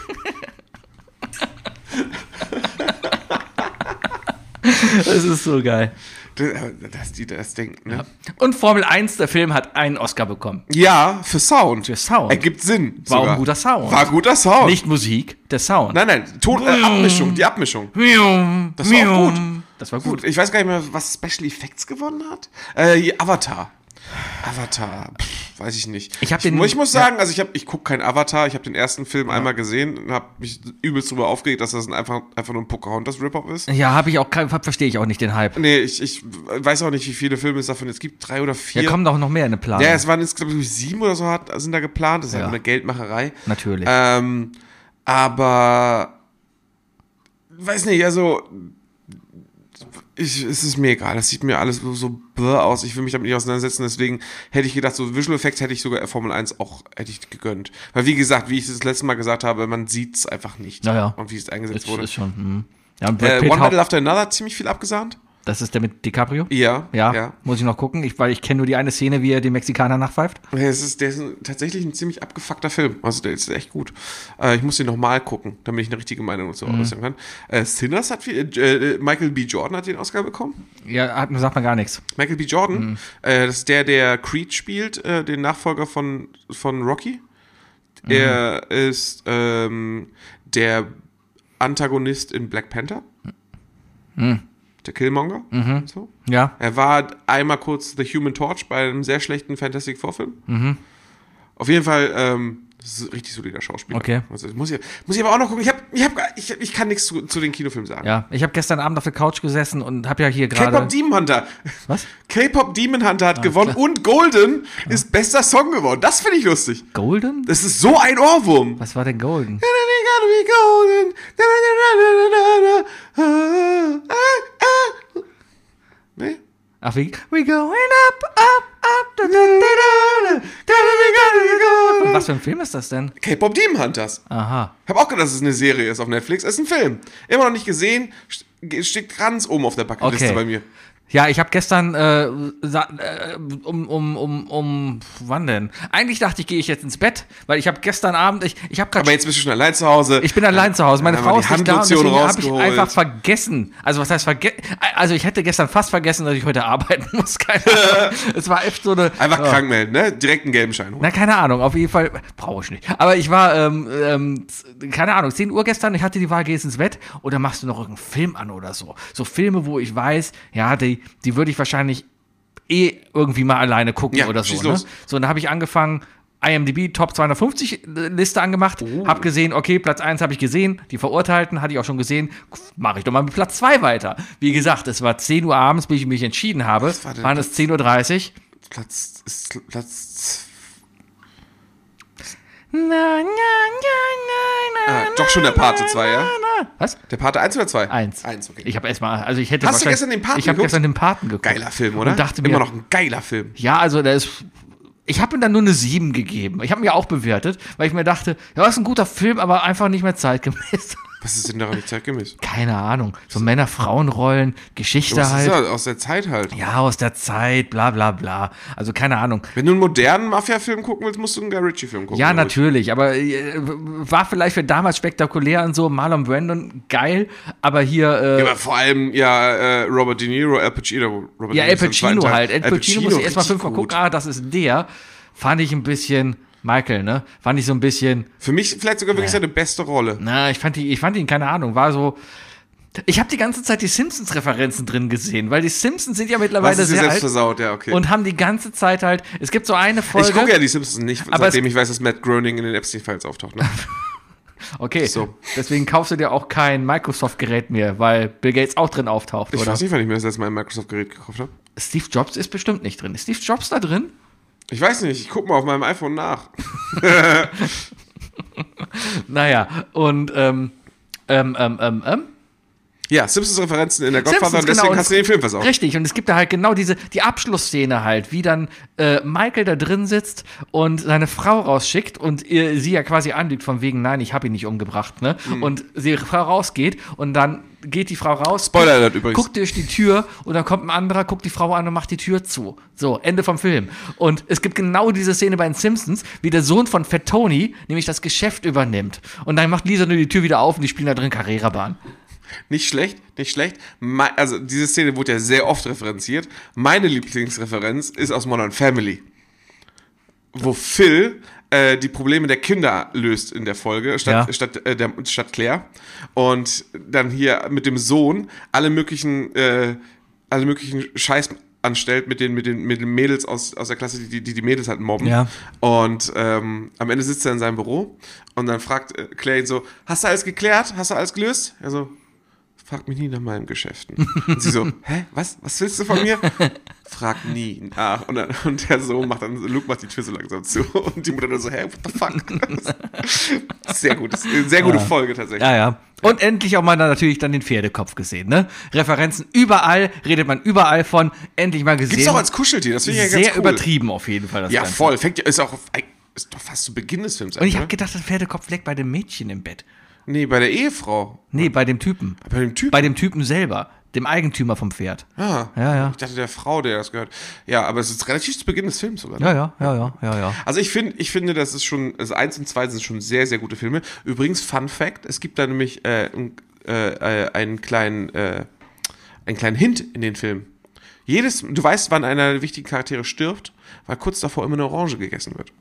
Das ist so geil. Dass die das denken, ne? Und Formel eins, der Film hat einen Oscar bekommen. Ja, für Sound. Für Sound. Ergibt Sinn. War auch sogar. ein guter Sound. War guter Sound. Nicht Musik, der Sound. Nein, nein, Ton, äh, Abmischung, die Abmischung. Das war auch gut. Das war gut. Ich weiß gar nicht mehr, was Special Effects gewonnen hat. Äh, hier, Avatar. Avatar, pff, weiß ich nicht. Ich hab den- mu- ich muss ja. sagen, also ich habe, ich gucke keinen Avatar. Ich habe den ersten Film einmal gesehen und habe mich übelst drüber aufgeregt, dass das ein einfach, einfach nur ein Pocahontas-Rip-Off ist. Ja, habe ich auch, kein- verstehe ich auch nicht den Hype. Nee, ich, ich weiß auch nicht, wie viele Filme es davon jetzt gibt. Drei oder vier. Da kommen doch noch mehr in eine Planung. Ja, es waren jetzt, glaube ich, sieben oder so hat, sind da geplant. Das ist Ja. halt eine Geldmacherei. Natürlich. Ähm, aber weiß nicht, also ich, es ist mir egal, das sieht mir alles so, so bläh aus, ich will mich damit nicht auseinandersetzen, deswegen hätte ich gedacht, so Visual Effects hätte ich sogar Formel eins auch, hätte ich gegönnt. Weil wie gesagt, wie ich das letzte Mal gesagt habe, man sieht es einfach nicht. Naja. Und wie es eingesetzt ist, wurde. ist schon. Hm. Ja, und Brad Äh, Pitt One hau- Battle After Another hat ziemlich viel abgesahnt. Das ist der mit DiCaprio? Ja, Ja, ja. muss ich noch gucken, ich, weil ich kenne nur die eine Szene, wie er den Mexikaner nachpfeift. Ja, es ist, der ist ein, tatsächlich ein ziemlich abgefuckter Film. Also der ist echt gut. Äh, ich muss den nochmal gucken, damit ich eine richtige Meinung dazu Mhm. äußern kann. Äh, Sinners hat viel, äh, Michael B. Jordan hat den Oscar bekommen. Ja, hat, sagt man gar nichts. Michael B. Jordan, Mhm. äh, das ist der, der Creed spielt, äh, den Nachfolger von, von Rocky. Mhm. Er ist ähm, der Antagonist in Black Panther. Mhm. Der Killmonger. So. Ja. Er war einmal kurz The Human Torch bei einem sehr schlechten Fantastic Four Film. Mhm. Auf jeden Fall, ähm, das ist ein richtig solider Schauspieler. Okay. Also, muss, ich, muss ich aber auch noch gucken. Ich, hab, ich, hab, ich, ich kann nichts zu, zu den Kinofilmen sagen. Ja, ich habe gestern Abend auf der Couch gesessen und habe ja hier gerade... K-Pop Demon Hunter. Was? K-Pop Demon Hunter hat Ah, gewonnen klar. und Golden ist bester Song geworden. Das finde ich lustig. Golden? Das ist so ein Ohrwurm. Was war denn Golden? Nee? Ach, we, we going up, up, up. Da, da, da, da, da. Was für ein Film ist das denn? K-Pop Demon Hunters. Aha. Ich habe auch gedacht, dass es eine Serie ist auf Netflix. Es ist ein Film. Immer noch nicht gesehen. St- Steht ganz oben auf der Bucketliste Okay. bei mir. Ja, ich habe gestern äh, sa- äh, um, um, um, um, wann denn? Eigentlich dachte ich, gehe ich jetzt ins Bett, weil ich habe gestern Abend, ich, ich habe gerade... Aber jetzt bist du schon allein zu Hause. Ich bin allein zu Hause. Meine Dann Frau haben ist wir die nicht da und Handlotion deswegen habe ich rausgeholt. einfach vergessen. Also was heißt vergessen? Also ich hätte gestern fast vergessen, dass ich heute arbeiten muss. Keine Ahnung. Es war echt so eine... Einfach ja. krank melden, ne? Direkt einen gelben Schein holen. Na, keine Ahnung, auf jeden Fall, brauche ich nicht. Aber ich war, ähm, ähm, z- keine Ahnung, zehn Uhr gestern, ich hatte die Wahl, gehst ins Bett oder machst du noch irgendeinen Film an oder so. So Filme, wo ich weiß, ja, die, die würde ich wahrscheinlich eh irgendwie mal alleine gucken Ja, oder so. schieß Ne? los. So, und dann habe ich angefangen, I M D B Top zweihundertfünfzig Liste angemacht, Oh. hab gesehen, okay, Platz eins habe ich gesehen, die Verurteilten hatte ich auch schon gesehen, mache ich doch mal mit Platz zwei weiter. Wie gesagt, es war zehn Uhr abends, bis ich mich entschieden habe, Was war denn waren es zehn Uhr dreißig. Platz, ist Platz. Na, na, na, na, na, Ah, doch schon der Pate zwei, ja? Was? Der Pate eins oder zwei? Eins. Eins, okay. Ich habe erstmal, also ich hätte Hast du wahrscheinlich- gestern den Paten Ich habe geguckt? gestern den Paten geguckt. Geiler Film, oder? Und dachte mir, Immer noch ein geiler Film. ja, also der ist, ich habe ihm dann nur eine sieben gegeben. Ich habe mir auch bewertet, weil ich mir dachte, ja, das ist ein guter Film, aber einfach nicht mehr zeitgemäß. Was ist denn daran nicht zeitgemäß? Keine Ahnung. So Männer-Frauen-Rollen, Geschichte Das ist halt. ja aus der Zeit halt. Ja, aus der Zeit, bla bla bla. Also keine Ahnung. Wenn du einen modernen Mafia-Film gucken willst, musst du einen Guy Ritchie-Film gucken. Ja, glaub ich. natürlich, aber äh, war vielleicht für damals spektakulär und so, Marlon Brandon, geil, aber hier, äh, Ja, aber vor allem, ja, äh, Robert De Niro, Al Pacino. Robert ja, De El Niro ist im zweiten Pacino Teil. halt. El Pacino muss ich erstmal richtig fünfmal gut. gucken, ah, das ist der. Fand ich ein bisschen, Michael, ne? Fand ich so ein bisschen, Für mich vielleicht sogar wirklich seine beste Rolle. na, ich fand die, ich fand ihn, keine Ahnung, war so. Ich habe die ganze Zeit die Simpsons-Referenzen drin gesehen, weil die Simpsons sind ja Was mittlerweile ist dir sehr selbst alt versaut, ja, okay. und haben die ganze Zeit halt, es gibt so eine Folge. Ich gucke ja die Simpsons nicht, Aber seitdem es- ich weiß, dass Matt Groening in den Epstein-Files auftaucht. Ne? Okay, So. deswegen kaufst du dir auch kein Microsoft-Gerät mehr, weil Bill Gates auch drin auftaucht, Ich oder? weiß nicht, wann ich mir das letzte Mal ein Microsoft-Gerät gekauft habe. Steve Jobs ist bestimmt nicht drin. Ist Steve Jobs da drin? Ich weiß nicht, ich gucke mal auf meinem iPhone nach. Naja, und ähm, ähm, ähm, ähm, ähm. Ja, Simpsons-Referenzen in der Godfather Simpsons, und deswegen genau. hast du den Film versaut. Richtig, und es gibt da halt genau diese, die Abschlussszene halt, wie dann äh, Michael da drin sitzt und seine Frau rausschickt und ihr, sie ja quasi anlügt von wegen, nein, ich habe ihn nicht umgebracht, ne? Mhm. Und die Frau rausgeht und dann geht die Frau raus, Spoiler Alert übrigens. guckt durch die Tür und dann kommt ein anderer, guckt die Frau an und macht die Tür zu. So, Ende vom Film. Und es gibt genau diese Szene bei den Simpsons, wie der Sohn von Fat Tony nämlich das Geschäft übernimmt. Und dann macht Lisa nur die Tür wieder auf und die spielen da drin Carrera-Bahn. Nicht schlecht, nicht schlecht. Me- also diese Szene wurde ja sehr oft referenziert. Meine Lieblingsreferenz ist aus Modern Family, wo Phil äh, die Probleme der Kinder löst in der Folge, statt, Ja. statt, äh, der, statt Claire. Und dann hier mit dem Sohn alle möglichen, äh, alle möglichen Scheiß anstellt mit den, mit den, mit den Mädels aus, aus der Klasse, die, die die Mädels halt mobben. Ja. Und ähm, am Ende sitzt er in seinem Büro und dann fragt äh, Claire ihn so, hast du alles geklärt? Hast du alles gelöst? Er so, frag mich nie nach meinen Geschäften. Und sie so, hä, was, was willst du von mir? Frag nie nach. Und, dann, und der Sohn macht dann, Luke macht die Tür so langsam zu und die Mutter dann so, hä, what the fuck? Sehr gut, das ist eine sehr gute Ja. Folge tatsächlich. Ja, ja. Und endlich auch mal dann natürlich dann den Pferdekopf gesehen, ne? Referenzen überall, redet man überall von, endlich mal gesehen. Gibt's auch als Kuscheltier, das finde ich ja sehr ganz cool. übertrieben auf jeden Fall. Das Ja, Ganze. voll. Fängt, ja- ist auch ist doch fast zu Beginn des Films. Und ich oder? habe gedacht, das Pferdekopf leckt bei dem Mädchen im Bett. Nee, bei der Ehefrau. Nee, bei dem Typen. Bei dem Typ. Bei dem Typen selber, dem Eigentümer vom Pferd. Ah, Ja, ja. Ich dachte, der Frau, der das gehört. Ja, aber es ist relativ zu Beginn des Films sogar. ne? Ja, ja, ja, ja, ja, ja. Also ich finde, ich finde, das ist schon, also eins und zwei sind schon sehr, sehr gute Filme. Übrigens, Fun Fact, es gibt da nämlich äh, ein- äh, äh, einen kleinen, äh, einen kleinen Hint in den Film. Jedes, du weißt, wann einer der wichtigen Charaktere stirbt, weil kurz davor immer eine Orange gegessen wird.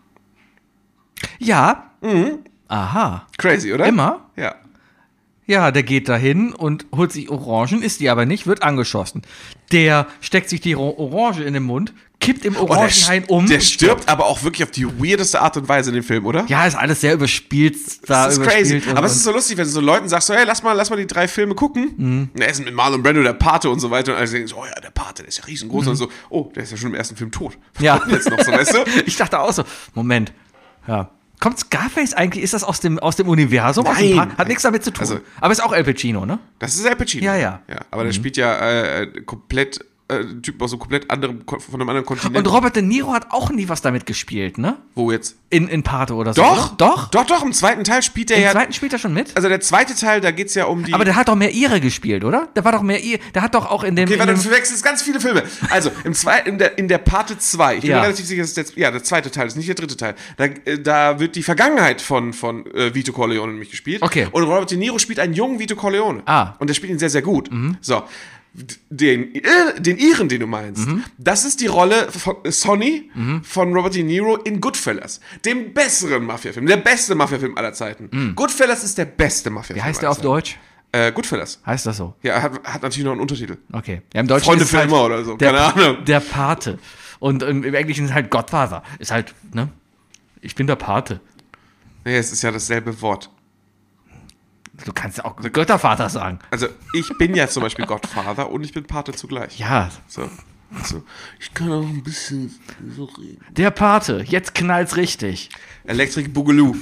Ja. Aha. Crazy, oder? Immer? Ja. Ja, der geht dahin und holt sich Orangen, isst die aber nicht, wird angeschossen. Der steckt sich die Ro- Orange in den Mund, kippt im Oh, der, Orangenhain um. der stirbt aber auch wirklich auf die weirdeste Art und Weise in dem Film, oder? Ja, ist alles sehr überspielt. Da Das ist crazy. überspielt und- Aber es ist so lustig, wenn du so Leuten sagst, so, hey, lass mal, lass mal die drei Filme gucken. Mhm. Und er ist mit Marlon Brando, der Pate und so weiter. Und alle denken so, oh ja, der Pate, der ist ja riesengroß. Und so, oh, der ist ja schon im ersten Film tot. Was Ja. kommt denn jetzt noch so, weißt du? Ich dachte auch so, Moment, ja. Kommt Scarface eigentlich, ist das aus dem, aus dem Universum? Aus dem Nein. Park? Hat nichts damit zu tun. Also- Aber ist auch Al Pacino, ne? Das ist Al Pacino. Ja, ja. ja aber der spielt ja äh, komplett, äh, ein Typ aus so komplett anderem, von einem anderen Kontinent. Und Robert De Niro hat auch nie was damit gespielt, ne? Wo jetzt? In, in Pate oder so. Doch, oder? Doch? Doch, doch, im zweiten Teil spielt er Im ja. zweiten spielt er schon mit? Also der zweite Teil, da geht's ja um die. Aber der hat doch mehr Ire gespielt, oder? Der war doch mehr Ire. Der hat doch auch in dem. Okay, in warte, dem du verwechselst ganz viele Filme. Also, im zwei, in, der, in der Parte zwei, ich bin Ja. mir relativ sicher, das ist der, ja, der zweite Teil, das ist nicht der dritte Teil. Da, äh, da wird die Vergangenheit von, von äh, Vito Corleone nämlich gespielt. Okay. Und Robert De Niro spielt einen jungen Vito Corleone. Ah. Und der spielt ihn sehr, sehr gut. So. Den, äh, den Iren, den du meinst, Mhm. das ist die Rolle von äh, Sonny von Robert De Niro in Goodfellas. Dem besseren Mafia-Film, der beste Mafia-Film aller Zeiten. Goodfellas ist der beste Mafia-Film. Wie heißt aller der auf Zeiten. Deutsch? Äh, Goodfellas. Heißt das so? Ja, hat, hat natürlich noch einen Untertitel. Okay. Ja, im Deutschen Freunde ist für es halt immer oder so, Der, keine Ahnung. Der Pate. Und im, im Englischen ist halt Godfather. Ist halt, ne? Ich bin der Pate. Nee, es ist ja dasselbe Wort. Du kannst ja auch Göttervater sagen. Also ich bin ja zum Beispiel Gottvater und ich bin Pate zugleich. Ja. So. So. Ich kann auch ein bisschen so reden. Der Pate. Jetzt knallt's richtig. Electric Boogaloo.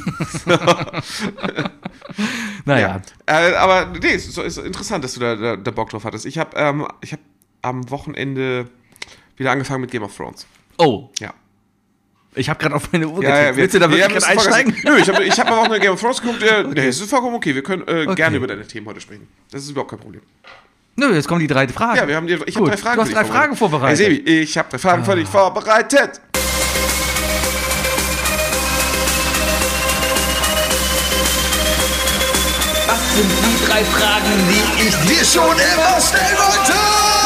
Naja. Äh, aber nee, es ist, ist interessant, dass du da, da, da Bock drauf hattest. Ich habe ähm, ich hab am Wochenende wieder angefangen mit Game of Thrones. Oh. Ja. Ich habe gerade auf meine Uhr Ja, getippt. ja, wir, Willst du da wirklich ja, gerade wir müssen einsteigen? vergessen- Nö, ich habe ich hab am Wochenende Game of Thrones geguckt. Äh, Nee, es ist vollkommen okay. Wir können äh, Okay. gerne über deine Themen heute sprechen. Das ist überhaupt kein Problem. Nö, jetzt kommen die drei Fragen. Ja, wir haben die, ich habe Gut, drei Fragen du hast für drei dich Fragen vorbereitet. Hey Sebi, ich habe drei Fragen für dich vorbereitet. Was sind die drei Fragen, die ich dir schon immer stellen wollte?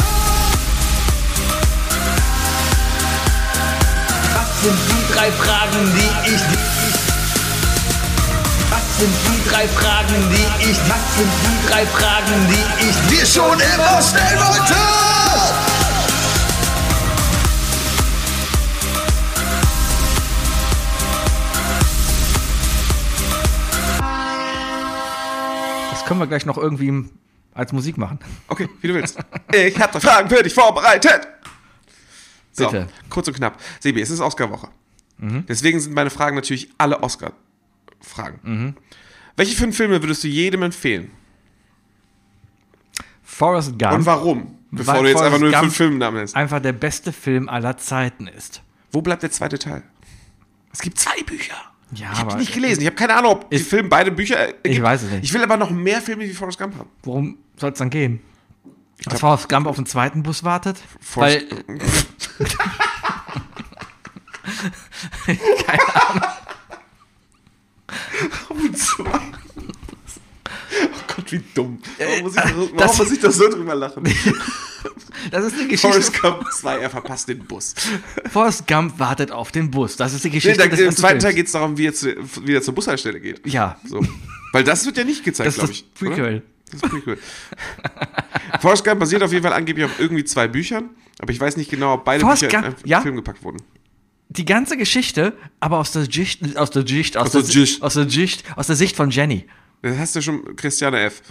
Was sind die drei Fragen, die ich Was sind die drei Fragen, die ich Was sind die drei Fragen, die ich dir schon immer stellen wollte? Das können wir gleich noch irgendwie als Musik machen. Okay, wie du willst. Ich habe drei Fragen für dich vorbereitet. So, Bitte. kurz und knapp. Sebi, es ist Oscar-Woche. Deswegen sind meine Fragen natürlich alle Oscar-Fragen. Welche fünf Filme würdest du jedem empfehlen? Forrest Gump. Und warum? Bevor Weil du jetzt Forrest einfach nur Gump fünf Filmnamen nennst. einfach der beste Film aller Zeiten ist. Wo bleibt der zweite Teil? Es gibt zwei Bücher. Ja, Ich habe aber die nicht gelesen. Ich habe keine Ahnung, ob die Ist- Filme beide Bücher ergibt. Ich weiß es nicht. Ich will aber noch mehr Filme wie Forrest Gump haben. worum soll es dann gehen? Dass Forrest Gump auf den zweiten Bus wartet? Forrest- Weil. Keine Ahnung. Oh Gott, wie dumm. Warum muss ich, Äh, warum das- muss ich das so drüber lachen? Das ist die Geschichte. Forrest Gump zwei, er verpasst den Bus. Forrest Gump wartet auf den Bus. Das ist die Nee, Geschichte da, des Im ersten zweiten Teil Films. geht es darum, wie er, zu, wie er zur Bushaltestelle geht. Ja. So. Weil das wird ja nicht gezeigt, Das ist glaube das ich. oder? Prequel. Das ist Prequel. Forrest Gump basiert auf jeden Fall angeblich auf irgendwie zwei Büchern, aber ich weiß nicht genau, ob beide Forrest Bücher in Gump, einen ja? Film gepackt wurden. Die ganze Geschichte, aber aus der Sicht, aus der Sicht, aus, Aus der, der Sicht. aus der Sicht, aus der Sicht von Jenny. Das hast du schon Christiane F.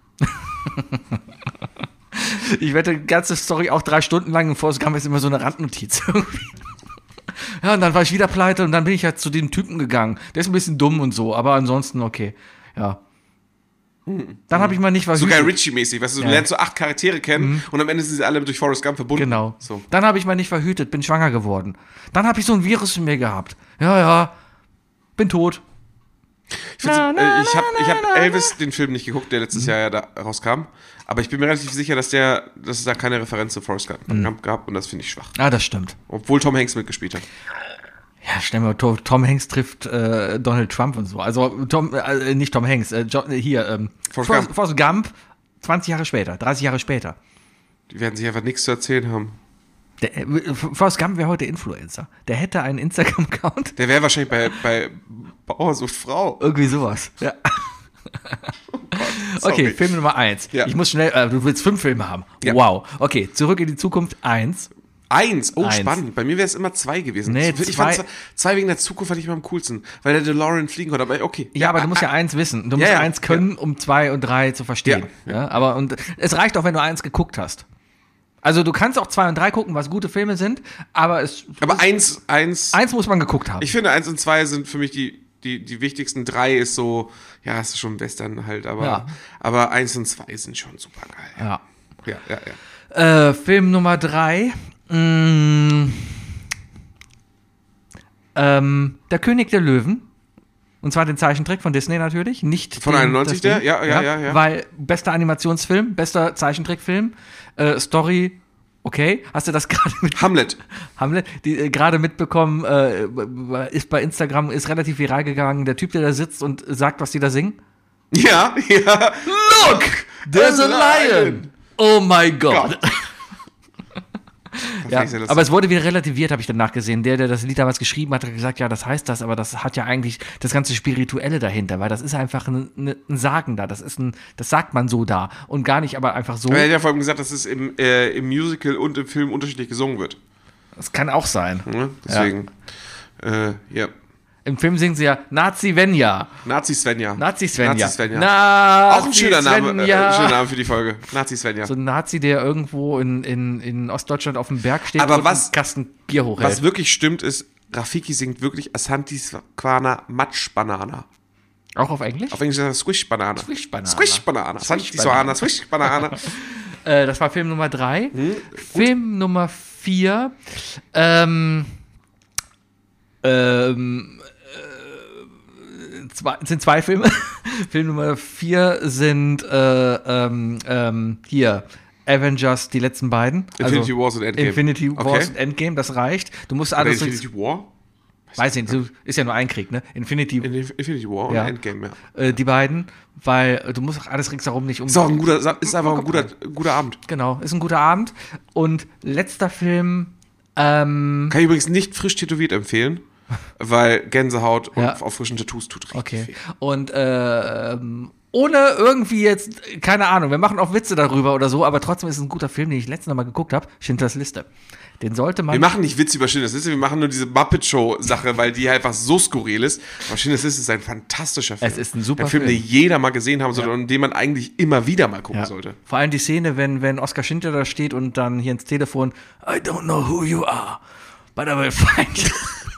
Ich wette, die ganze Story auch drei Stunden lang und Forrest Gump ist immer so eine Randnotiz irgendwie. Ja, und dann war ich wieder pleite und dann bin ich halt zu dem Typen gegangen. Der ist ein bisschen dumm und so, aber ansonsten okay. Ja. Dann habe ich mal nicht was. So Guy Ritchie-mäßig, weißt du, du Ja. lernst so acht Charaktere kennen und am Ende sind sie alle durch Forrest Gump verbunden. Genau. So. Dann habe ich mal nicht verhütet, bin schwanger geworden. Dann habe ich so ein Virus in mir gehabt. Ja, ja. Bin tot. Ich, find's- äh, ich habe ich hab Elvis, den Film, nicht geguckt, der letztes Jahr ja da rauskam. Aber ich bin mir relativ sicher, dass, der, dass es da keine Referenz zu Forrest Gump Mhm. gab und das finde ich schwach. Ah, das stimmt. Obwohl Tom Hanks mitgespielt hat. Ja, stell mir vor, Tom Hanks trifft äh, Donald Trump und so. Also Tom, äh, nicht Tom Hanks, äh, jo, hier, ähm, Forrest Forrest, Gump. Forrest Gump, zwanzig Jahre später, dreißig Jahre später. Die werden sich einfach nichts zu erzählen haben. Der, äh, Forrest Gump wäre heute Influencer. Der hätte einen Instagram-Account. Der wäre wahrscheinlich bei, bei Bauer sucht Frau. Irgendwie sowas. Ja. Sorry. Okay, Film Nummer eins. Ja. Ich muss schnell, äh, du willst fünf Filme haben. Ja. Wow. Okay, Zurück in die Zukunft eins. Eins. Oh, Eins. spannend. Bei mir wäre es immer zwei gewesen. Nee, ich ich zwei- fand zwei, zwei wegen der Zukunft fand ich immer am coolsten, weil der DeLorean fliegen konnte. Aber okay. Ja, aber du musst ja eins wissen. Du musst ja, ja, ja, eins können, um zwei und drei zu verstehen. Ja. Ja. aber und es reicht auch, wenn du eins geguckt hast. Also du kannst auch zwei und drei gucken, was gute Filme sind, aber es Aber eins, eins. eins muss man geguckt haben. Ich finde, eins und zwei sind für mich die, die, die wichtigsten. Drei ist so, ja, es ist schon Western halt, aber, Ja. aber eins und zwei sind schon super geil. ja. Ja, ja, ja. Äh, Film Nummer drei. Mh, ähm, der König der Löwen. Und zwar den Zeichentrick von Disney natürlich. Nicht Von den, einundneunzig das Ding. der? Ja, ja, ja, ja. Weil bester Animationsfilm, bester Zeichentrickfilm, äh, Story, okay. Hast du das gerade mit Hamlet. Hamlet, die äh, gerade mitbekommen, äh, ist bei Instagram, ist relativ viral gegangen, der Typ, der da sitzt und sagt, was die da singen? Ja, ja. Look, there's a lion. Oh my God. Ja, Ja, aber es wurde wieder relativiert, habe ich danach gesehen. Der, der das Lied damals geschrieben hat, hat gesagt, ja, das heißt das, aber das hat ja eigentlich das ganze Spirituelle dahinter, weil das ist einfach ein, ein Sagen da, das ist ein, das sagt man so da und gar nicht aber einfach so. Er hat ja vor allem gesagt, dass es im, äh, im Musical und im Film unterschiedlich gesungen wird. Das kann auch sein. Ne? Deswegen, ja. Äh, ja. Im Film singen sie ja Nazi Svenja. Nazi Svenja. Nazi Svenja. Nazi Svenja. Nazi Auch ein schöner Name, äh, Svenja. schöner Name für die Folge. Nazi Svenja. So ein Nazi, der irgendwo in, in, in Ostdeutschland auf dem Berg steht Aber und was- einen Kasten Bier hochhält. Was wirklich stimmt, ist, Rafiki singt wirklich Ashanti Swana Matsch Banana. Auch auf Englisch? Auf Englisch ist das Squish Banana. Squish Banana. Squish Banana. Ashanti Squish Banana. Swana Squish Banana. Äh, das war Film Nummer drei. Hm? Film Nummer vier. Ähm, ähm, äh, zwei, sind zwei Filme. Film Nummer vier sind äh, ähm, ähm, hier Avengers, die letzten beiden. Infinity Wars und Endgame. Infinity Wars Okay. und Endgame, das reicht. Du musst Oder alles. Infinity War? Weiß nicht, so- ist ja nur ein Krieg, ne? Infinity, In Infinity War und Ja. Endgame, ja. äh, die beiden, weil du musst auch alles ringsherum nicht um. Ist auch ein guter, ist einfach ein guter, guter Abend. Genau, ist ein guter Abend. Und letzter Film, ähm, Kann ich übrigens nicht frisch tätowiert empfehlen, weil Gänsehaut und Ja. auf frischen Tattoos tut richtig okay. weh. Und äh, ähm, ohne irgendwie jetzt, keine Ahnung, wir machen auch Witze darüber oder so, aber trotzdem ist es ein guter Film, den ich letztes Mal geguckt habe, Schindlers Liste. Den sollte man. Wir machen nicht Witze über Schindlers Liste, wir machen nur diese Muppet-Show-Sache, weil die einfach so skurril ist. Aber Schindlers Liste ist ein fantastischer Film. Es ist ein super ein Film, Film. den jeder mal gesehen haben sollte und den man eigentlich immer wieder mal gucken Ja. sollte. Vor allem die Szene, wenn, wenn Oskar Schindler da steht und dann hier ins Telefon, I don't know who you are, but I will find you.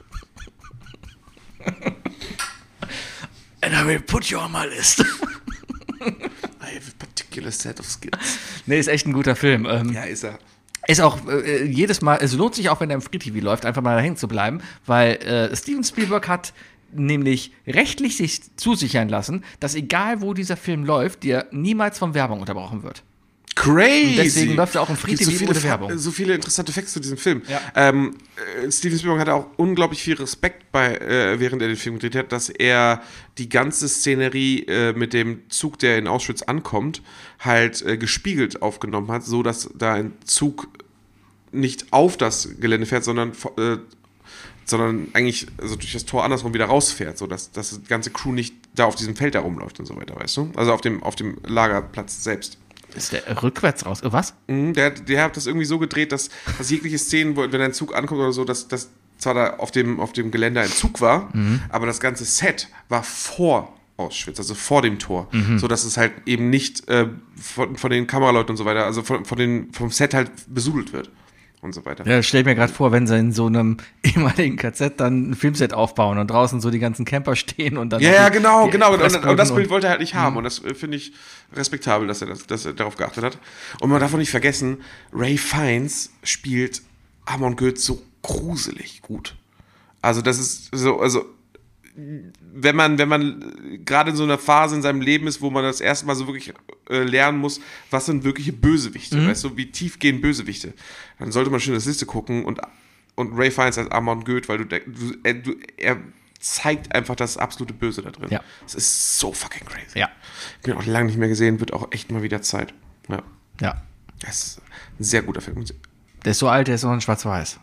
And I will put you on my list. I have a particular set of skills. Nee, ist echt ein guter Film. Ähm, Ja, ist er. Ist auch äh, jedes Mal, es lohnt sich auch, wenn er im Free T V läuft, einfach mal dahin zu bleiben, weil äh, Steven Spielberg hat nämlich rechtlich sich zusichern lassen, dass egal wo dieser Film läuft, der niemals von Werbung unterbrochen wird. Crazy. Und deswegen läuft er auch im Free Gibt T V so viele, ohne Fa- Werbung. so viele interessante Facts zu diesem Film. Ja. Ähm, äh, Steven Spielberg hatte auch unglaublich viel Respekt bei, äh, während er den Film gedreht hat, dass er die ganze Szenerie äh, mit dem Zug, der in Auschwitz ankommt, halt äh, gespiegelt aufgenommen hat, so dass da ein Zug nicht auf das Gelände fährt, sondern äh, sondern eigentlich also durch das Tor andersrum wieder rausfährt, so dass, dass die ganze Crew nicht da auf diesem Feld da rumläuft und so weiter, weißt du? Also auf dem, auf dem Lagerplatz selbst. Ist der rückwärts raus? Äh, Was? Mhm, Der, der hat das irgendwie so gedreht, dass, dass jegliche Szenen, wo, wenn ein Zug ankommt oder so, dass, dass zwar da auf dem, auf dem Gelände ein Zug war, aber das ganze Set war vor Auschwitz, also vor dem Tor, so dass es halt eben nicht äh, von, von den Kameraleuten und so weiter, also von, von den, vom Set halt besudelt wird und so weiter. Ja, stell mir gerade vor, wenn sie in so einem ehemaligen K Z dann ein Filmset aufbauen und draußen so die ganzen Camper stehen und dann. Ja, noch ja, die- genau, die genau. Und, und, Fressböden das Bild und- wollte er halt nicht haben. Und das äh, finde ich respektabel, dass er, das, dass er darauf geachtet hat. Und man darf auch nicht vergessen, Ray Fiennes spielt Amon Goeth so gruselig gut. Also das ist so, also wenn man, wenn man gerade in so einer Phase in seinem Leben ist, wo man das erste Mal so wirklich äh, lernen muss, was sind wirkliche Bösewichte, Mhm. weißt du, wie tief gehen Bösewichte, dann sollte man schon das Liste gucken und, und Ray Fiennes als Amon Goeth, weil du, denk- du, er, du er zeigt einfach das absolute Böse da drin. Ja. Es ist so fucking crazy. Ja. Ich bin auch lange nicht mehr gesehen, wird auch echt mal wieder Zeit. Ja. Ja. Das ist ein sehr guter Film. Der ist so alt, der ist noch in Schwarz-Weiß.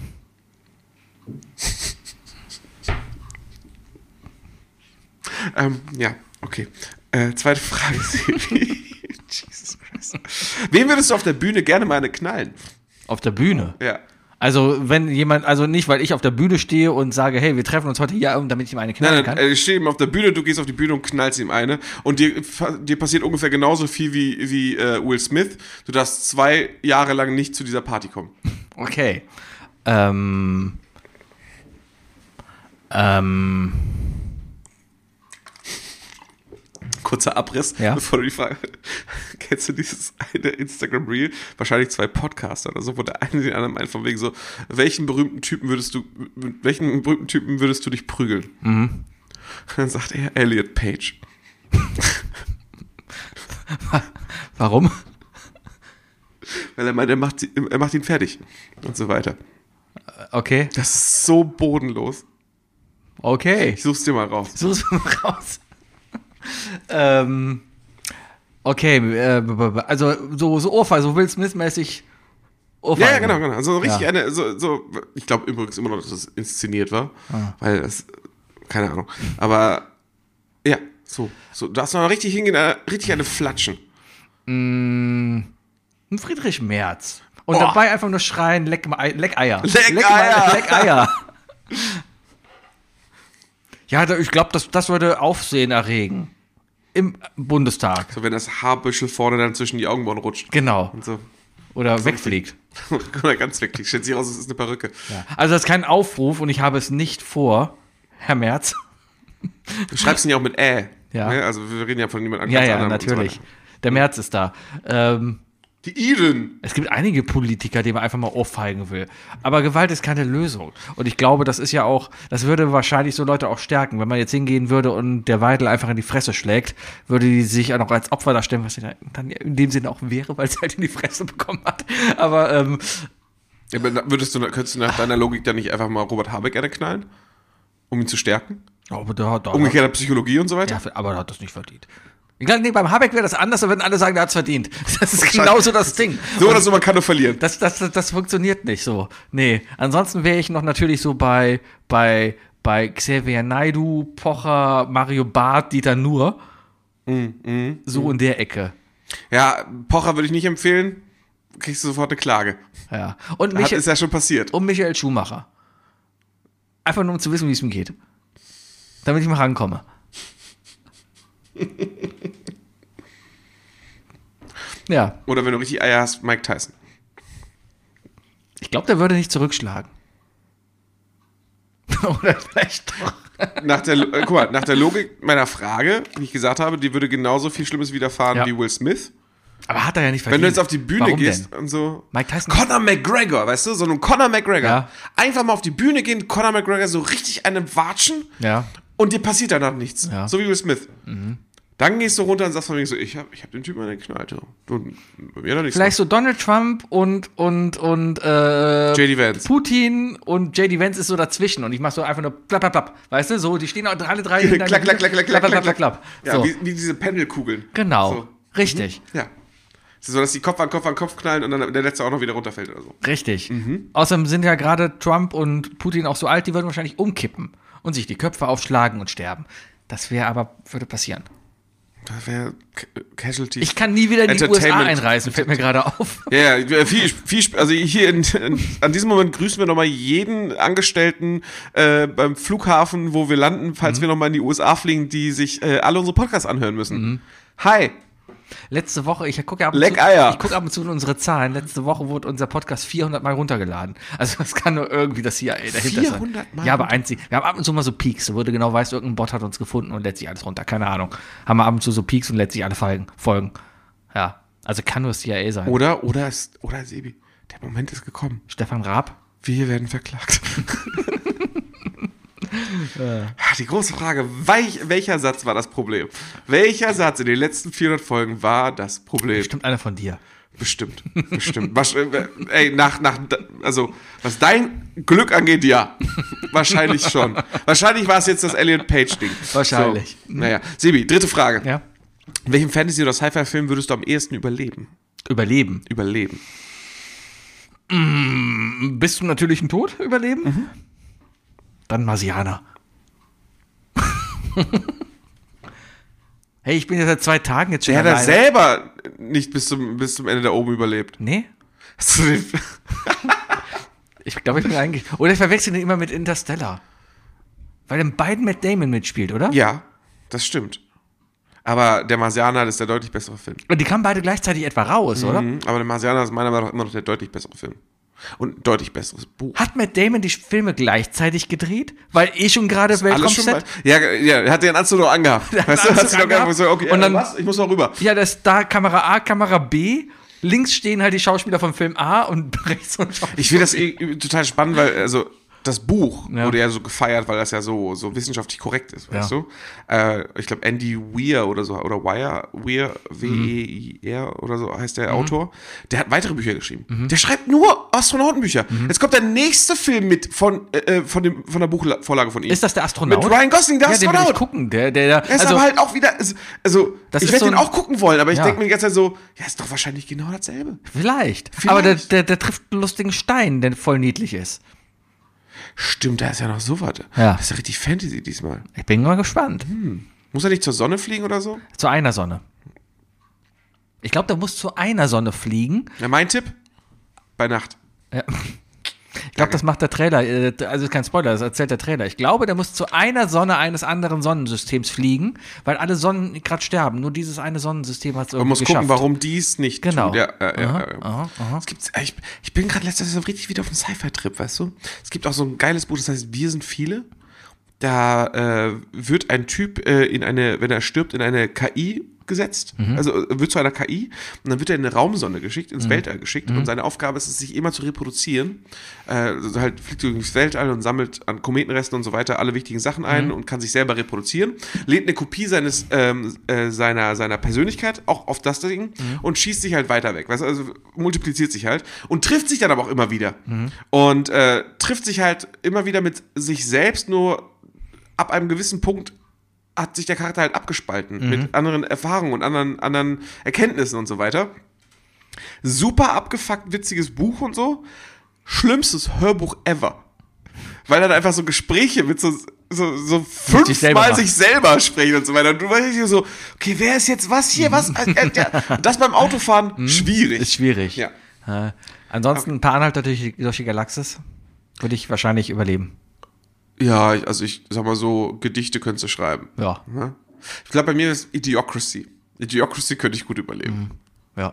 Ähm, ja, okay. Äh, zweite Frage, Sebi. Jesus Christ. Wem würdest du auf der Bühne gerne mal eine knallen? Auf der Bühne. Ja. Also, wenn jemand, also nicht, weil ich auf der Bühne stehe und sage, hey, wir treffen uns heute hier, damit ich ihm eine knallen Nein, kann. nein, ich stehe ihm auf der Bühne, du gehst auf die Bühne und knallst ihm eine. Und dir, dir passiert ungefähr genauso viel wie, wie äh, Will Smith. Du darfst zwei Jahre lang nicht zu dieser Party kommen. Okay. Ähm. Ähm. Kurzer Abriss, Ja. bevor du die Frage. Kennst du dieses eine Instagram-Reel? Wahrscheinlich zwei Podcaster oder so, wo der eine den anderen meint, von wegen so, welchen berühmten Typen würdest du, mit welchen berühmten Typen würdest du dich prügeln? Mhm. Und dann sagt er, Elliot Page. Warum? Weil er meint, er macht, sie- er macht ihn fertig. Und so weiter. Okay. Das ist so bodenlos. Okay. Ich such's dir mal raus. Such's mal raus. ähm. Okay, äh, b- b- also so, so Ohrfeige, so Will Smith-mäßig Ohrfeige. Ja, ja, genau, genau. Also richtig Ja. eine, so, so, ich glaube übrigens immer noch, dass es inszeniert war. Ah. Weil es, keine Ahnung. Aber, ja, so, so, du hast noch richtig hingehen, äh, richtig eine Flatschen. Ein Friedrich Merz. Und Oh. dabei einfach nur schreien, leck, Ei- leck Eier. Leck Leck, Eier. Leck Eier. Ja, da- ich glaube, das, das würde Aufsehen erregen. Im Bundestag. So, wenn das Haarbüschel vorne dann zwischen die Augenbrauen rutscht. Genau. Und so. Oder wegfliegt. Oder ganz weg. Stellt sich raus, es ist eine Perücke. Ja. Also das ist kein Aufruf und ich habe es nicht vor, Herr Merz. Du schreibst ihn ja auch mit Ä. Ja. Ne? Also wir reden ja von jemand Ja, ganz ja, anderem und so natürlich. weiter. Der Merz ist da. Ähm, Die Eden. es gibt einige Politiker, die man einfach mal ohrfeigen will. Aber Gewalt ist keine Lösung. Und ich glaube, das ist ja auch, das würde wahrscheinlich so Leute auch stärken. Wenn man jetzt hingehen würde und der Weidel einfach in die Fresse schlägt, würde die sich auch noch als Opfer darstellen, was sie dann in dem Sinne auch wäre, weil sie halt in die Fresse bekommen hat. Aber, ähm, Ja, aber na- würdest du, könntest du nach deiner Logik dann nicht einfach mal Robert Habeck eine knallen? Um ihn zu stärken? aber da, da, Umgekehrter Psychologie und so weiter? ja, aber er hat das nicht verdient. Ich glaube, nee, beim Habeck wäre das anders, da würden alle sagen, der hat's verdient. Das ist genauso das Ding. So oder so, man kann nur verlieren. Das, das, das, das funktioniert nicht so. Nee. Ansonsten wäre ich noch natürlich so bei, bei, bei Xavier Naidoo, Pocher, Mario Barth, Dieter Nuhr. so in der Ecke. Ja, Pocher würde ich nicht empfehlen. Kriegst du sofort eine Klage. Ja. Und, Hat, Michael, ist ja schon passiert. und Michael Schumacher. Einfach nur, um zu wissen, wie es ihm geht. Damit ich mal rankomme. Ja. Oder wenn du richtig Eier hast, Mike Tyson. Ich glaube, der würde nicht zurückschlagen. Oder vielleicht doch. Nach der, äh, guck mal, nach der Logik meiner Frage, wie ich gesagt habe, die würde genauso viel Schlimmes widerfahren Ja. wie Will Smith. Aber hat er ja nicht Wenn verdient. du jetzt auf die Bühne Warum gehst denn? und so. Mike Tyson- Conor McGregor, weißt du? So ein Conor McGregor. Ja. Einfach mal auf die Bühne gehen, Conor McGregor so richtig einen watschen Ja. und dir passiert danach nichts. Ja. So wie Will Smith. Dann gehst du runter und sagst von mir so, ich hab, ich hab den Typen eine geknallt. Du, du, bei mir hat er nichts Vielleicht so Donald Trump und, und, und, äh, J D Vance. Putin und J D Vance ist so dazwischen und ich mach so einfach nur plapp, plapp, plapp. Weißt du, so, die stehen auch alle drei Klack, klack, klack, klack, klack, klack, klack, klack. klapp. Ja, So. wie, wie diese Pendelkugeln. Genau. So. Richtig. Ja. So, dass die Kopf an Kopf an Kopf knallen und dann der letzte auch noch wieder runterfällt oder so. Richtig. Außerdem sind ja gerade Trump und Putin auch so alt, die würden wahrscheinlich umkippen und sich die Köpfe aufschlagen und sterben. Das wäre aber, würde passieren. Das wäre Casualty. Ich kann nie wieder in die U S A Entertainment. einreisen, fällt mir gerade auf. Ja, ja, viel, viel, also hier in, in, an diesem Moment grüßen wir nochmal jeden Angestellten äh, beim Flughafen, wo wir landen, falls wir nochmal in die U S A fliegen, die sich äh, alle unsere Podcasts anhören müssen. Hi. Letzte Woche, ich gucke ab und Leck zu, Eier. ich gucke ab und zu in unsere Zahlen. Letzte Woche wurde unser Podcast vierhundert Mal runtergeladen. Also das kann nur irgendwie das C I A dahinter vierhundert sein. Mal Ja, aber einzig. Wir haben ab und zu mal so Peaks, wo du genau weißt, irgendein Bot hat uns gefunden und lädt sich alles runter. Keine Ahnung. Haben wir ab und zu so Peaks und lädt sich alle Folgen. Folgen. Ja, also kann nur das C I A sein. Oder, oder, ist, oder Sebi, der Moment ist gekommen. Stefan Raab. Wir werden verklagt. Ah, die große Frage, welch, welcher Satz war das Problem? Welcher Satz in den letzten vierhundert Folgen war das Problem? Bestimmt einer von dir. Bestimmt, bestimmt. Was, äh, ey, nach, nach, also, was dein Glück angeht, ja. Wahrscheinlich schon. Wahrscheinlich war es jetzt das Elliot Page-Ding. Wahrscheinlich. So, naja. Sebi, dritte Frage. Ja. In welchem Fantasy- oder Sci-Fi-Film würdest du am ehesten überleben? Überleben. Überleben. Bist du natürlich ein Tod überleben? Mhm. Dann Marsianer. Hey, ich bin ja seit zwei Tagen jetzt schon Der hat er alleine. selber nicht bis zum, bis zum Ende da oben überlebt. Nee? Hast du den, Ich glaube, ich bin eigentlich. Oder ich verwechsel ihn immer mit Interstellar. Weil in beiden Matt Damon mitspielt, oder? Ja, das stimmt. Aber der Marsianer ist der deutlich bessere Film. Und die kamen beide gleichzeitig etwa raus, oder? Mhm, aber der Marsianer ist meiner Meinung nach immer noch der deutlich bessere Film. Und ein deutlich besseres Buch. Hat Matt Damon die Filme gleichzeitig gedreht? Weil eh schon gerade Alles schon Weltraumset. mal, ja, ja, er hat den Anzug noch angehabt. hat Weißt den du, hat Anzug sich noch angehabt. gesagt, okay, Und dann- was? Ich muss noch rüber. Ja, das ist da Kamera A, Kamera B. Links stehen halt die Schauspieler vom Film A und rechts so ein Schauspieler. Ich finde das eh total spannend, weil also das Buch Ja. wurde ja so gefeiert, weil das ja so, so wissenschaftlich korrekt ist, weißt Ja. du? Äh, ich glaube, Andy Weir oder so, oder Weir, Weir, W E I R oder so heißt der Autor, der hat weitere Bücher geschrieben. Der schreibt nur Astronautenbücher. Jetzt kommt der nächste Film mit von, äh, von, dem, von der Buchvorlage von ihm. Ist das der Astronaut? Mit Ryan Gosling, der ja, den will ich Astronaut. gucken. Der, der, Er ist also, aber halt auch wieder, also, Das ich ist werde so den ein- auch gucken wollen, aber ich Ja. denke mir die ganze Zeit so, ja, ist doch wahrscheinlich genau dasselbe. vielleicht. Vielleicht. Aber der, der, der trifft einen lustigen Stein, der voll niedlich ist. Stimmt, da ist ja noch so was. Ja. Das ist ja richtig Fantasy diesmal. Ich bin mal gespannt. Muss er nicht zur Sonne fliegen oder so? Zu einer Sonne. Ich glaube, der muss zu einer Sonne fliegen. Ja, mein Tipp? Bei Nacht. Ja. Ich glaube, das macht der Trailer, äh, also kein Spoiler, das erzählt der Trailer. Ich glaube, der muss zu einer Sonne eines anderen Sonnensystems fliegen, weil alle Sonnen gerade sterben. Nur dieses eine Sonnensystem hat es Man irgendwie muss geschafft. gucken, warum die es nicht Genau. tun. Ja, äh, ja, Aha, ja, ja. aha, aha. Es gibt, ich, ich bin gerade letztes Jahr so richtig wieder auf einem Sci-Fi-Trip, weißt du? Es gibt auch so ein geiles Buch, das heißt Wir sind viele. Da äh, wird ein Typ äh, in eine, wenn er stirbt, in eine K I gesetzt, Mhm. also äh, wird zu einer K I und dann wird er in eine Raumsonde geschickt, Mhm. ins Weltall geschickt und seine Aufgabe ist es, sich immer zu reproduzieren. Äh, also halt fliegt durchs Weltall und sammelt an Kometenresten und so weiter alle wichtigen Sachen ein Mhm. und kann sich selber reproduzieren, lädt eine Kopie seines ähm, äh, seiner seiner Persönlichkeit auch auf das Ding Mhm. und schießt sich halt weiter weg, weißt du? Also multipliziert sich halt und trifft sich dann aber auch immer wieder Mhm. und äh, trifft sich halt immer wieder mit sich selbst, nur ab einem gewissen Punkt hat sich der Charakter halt abgespalten Mhm. mit anderen Erfahrungen und anderen, anderen Erkenntnissen und so weiter. Super abgefuckt, witziges Buch und so. Schlimmstes Hörbuch ever. Weil dann einfach so Gespräche mit so, so, so sich selber fünfmal macht. sich selber sprechen und so weiter. Und du weißt hier so, okay, wer ist jetzt was hier, was? Äh, äh, ja. Das beim Autofahren, schwierig. Ist schwierig. Ja. Äh, ansonsten ein paar Anhalter durch, die- durch die Galaxis würde ich wahrscheinlich überleben. Ja, ich- also ich sag mal so, Gedichte könntest du schreiben. Ja, Ja. Ich glaube, bei mir ist Idiocracy. Idiocracy könnte ich gut überleben. ja.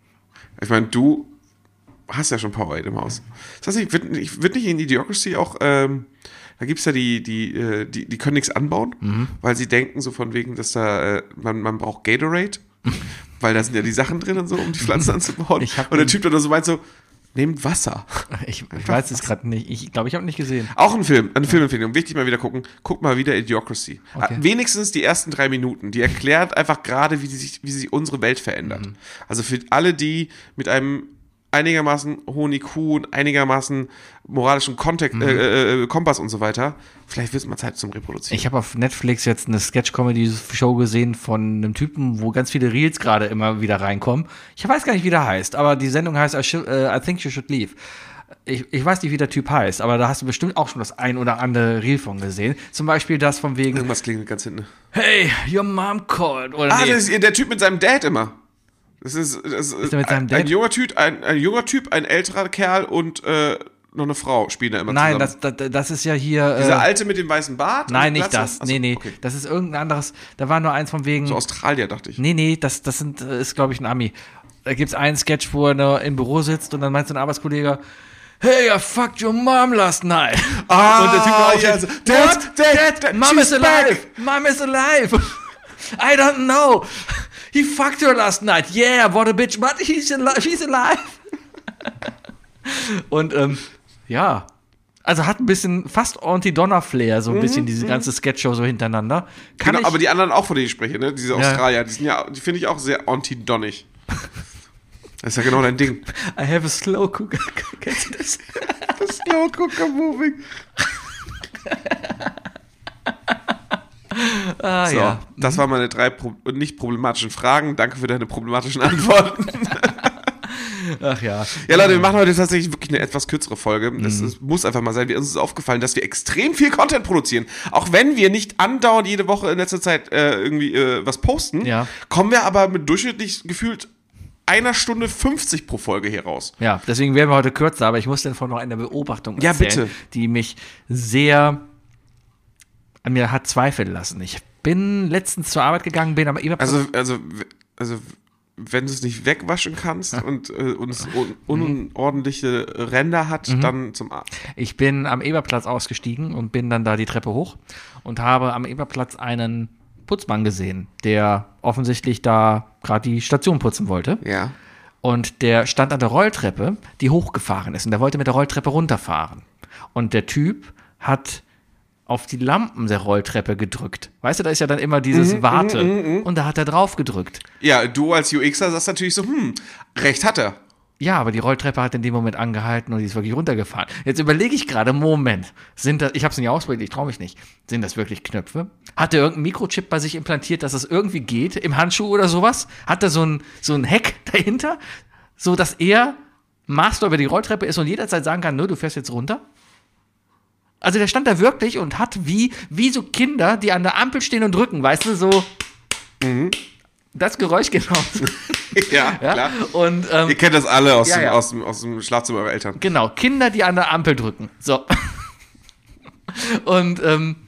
Ich meine, du hast ja schon Power im Haus. Das heißt, ich würde ich würd nicht in Idiocracy auch, ähm, da gibt es ja die, die, äh, die, die können nichts anbauen, Mhm. weil sie denken so von wegen, dass da, äh, man, man braucht Gatorade, weil da sind ja die Sachen drin und so, um die Pflanzen anzubauen. Ich hab Und der einen- Typ dann so meint so, nehmt Wasser. Ich, ich weiß es gerade nicht. Ich glaube, ich habe nicht gesehen. Auch ein Film, eine Filmempfehlung. Wichtig mal wieder gucken. Guck mal wieder Idiocracy. Okay. Wenigstens die ersten drei Minuten. Die erklärt einfach gerade, wie sich, wie sich unsere Welt verändert. Mhm. Also für alle, die mit einem einigermaßen hohen I Q und einigermaßen moralischen Kontext, Mhm. äh, äh, Kompass und so weiter, vielleicht wird es mal Zeit zum Reproduzieren. Ich habe auf Netflix jetzt eine Sketch-Comedy-Show gesehen von einem Typen, wo ganz viele Reels gerade immer wieder reinkommen. Ich weiß gar nicht, wie der heißt, aber die Sendung heißt I, should, uh, I Think You Should Leave. Ich, ich weiß nicht, wie der Typ heißt, aber da hast du bestimmt auch schon das ein oder andere Reel von gesehen. Zum Beispiel das von wegen, Irgendwas klingelt ganz hinten. hey, your mom called. Oder Ah, nee. das ist der Typ mit seinem Dad immer. Das ist, das ist, der mit seinem ein, Dad? ein junger Typ, ein, ein junger Typ, ein älterer Kerl und äh, noch eine Frau spielen da immer Nein, zusammen. das, das, das ist ja hier. Dieser Äh, Alte mit dem weißen Bart? nein, und nicht Glatze? das. Achso, nee, nee. Okay. Das ist irgendein anderes. Da war nur eins von wegen. So Australier, dachte ich. Nee, nee, das, das sind, äh, ist, glaube ich, ein Ami. Da gibt's einen Sketch, wo er ne, im Büro sitzt und dann meint so ein Arbeitskollege, hey, I fucked your mom last night. Ah, und der Typ auch ja, so, so, Dad, Dad, Dad, Mom she's is alive. Mom is alive. I don't know. He fucked her last night. Yeah, what a bitch, but he's alive. She's alive. Und, ähm, ja. Also hat ein bisschen fast Anti-Donner-Flair, so ein bisschen diese ganze Sketchshow so hintereinander. Kann Genau, ich, aber die anderen auch, von denen ich spreche, ne? Diese Ja. Australier, die sind ja, die finde ich auch sehr anti-donnig. Das ist ja genau dein Ding. I have a slow cooker. Kennst du das? Das Slow Cooker Moving. Ah, So, ja. das waren meine drei pro nicht problematischen Fragen. Danke für deine problematischen Antworten. Ach ja. Ja, Leute, wir machen heute tatsächlich wirklich eine etwas kürzere Folge. Mhm. Das ist, muss einfach mal sein. Wir, uns ist aufgefallen, dass wir extrem viel Content produzieren. Auch wenn wir nicht andauernd jede Woche in letzter Zeit äh, irgendwie äh, was posten, Ja. kommen wir aber mit durchschnittlich gefühlt einer Stunde fünfzig pro Folge hier raus. Ja, deswegen werden wir heute kürzer, aber ich muss dann von noch einer Beobachtung Ja, erzählen, bitte. die mich sehr an mir hat zweifeln lassen. Ich bin letztens zur Arbeit gegangen, bin am Eberplatz. Also, also, also wenn du es nicht wegwaschen kannst und, äh, und es un unordentliche Ränder hat, Mhm. dann zum Arzt. Ich bin am Eberplatz ausgestiegen und bin dann da die Treppe hoch und habe am Eberplatz einen Putzmann gesehen, der offensichtlich da gerade die Station putzen wollte. Ja. Und der stand an der Rolltreppe, die hochgefahren ist. Und der wollte mit der Rolltreppe runterfahren. Und der Typ hat auf die Lampen der Rolltreppe gedrückt. Weißt du, da ist ja dann immer dieses Warte. Und da hat er drauf gedrückt. Ja, du als U Xer sagst natürlich so, hm, recht hat er. Ja, aber die Rolltreppe hat in dem Moment angehalten und die ist wirklich runtergefahren. Jetzt überlege ich gerade, Moment, sind das, ich habe es nicht ausprobiert, ich traue mich nicht. Sind das wirklich Knöpfe? Hat er irgendeinen Mikrochip bei sich implantiert, dass es irgendwie geht, im Handschuh oder sowas? Hat er so ein, so ein Hack dahinter, so dass er Master über die Rolltreppe ist und jederzeit sagen kann, nö, du fährst jetzt runter? Also der stand da wirklich und hat wie, wie so Kinder, die an der Ampel stehen und drücken, weißt du, so das Geräusch genau. Ja, Ja? klar. Und ähm, Ihr kennt das alle aus, Ja, dem, ja. Aus, dem, aus dem Schlafzimmer eurer Eltern. genau, Kinder, die an der Ampel drücken. So. Und ähm,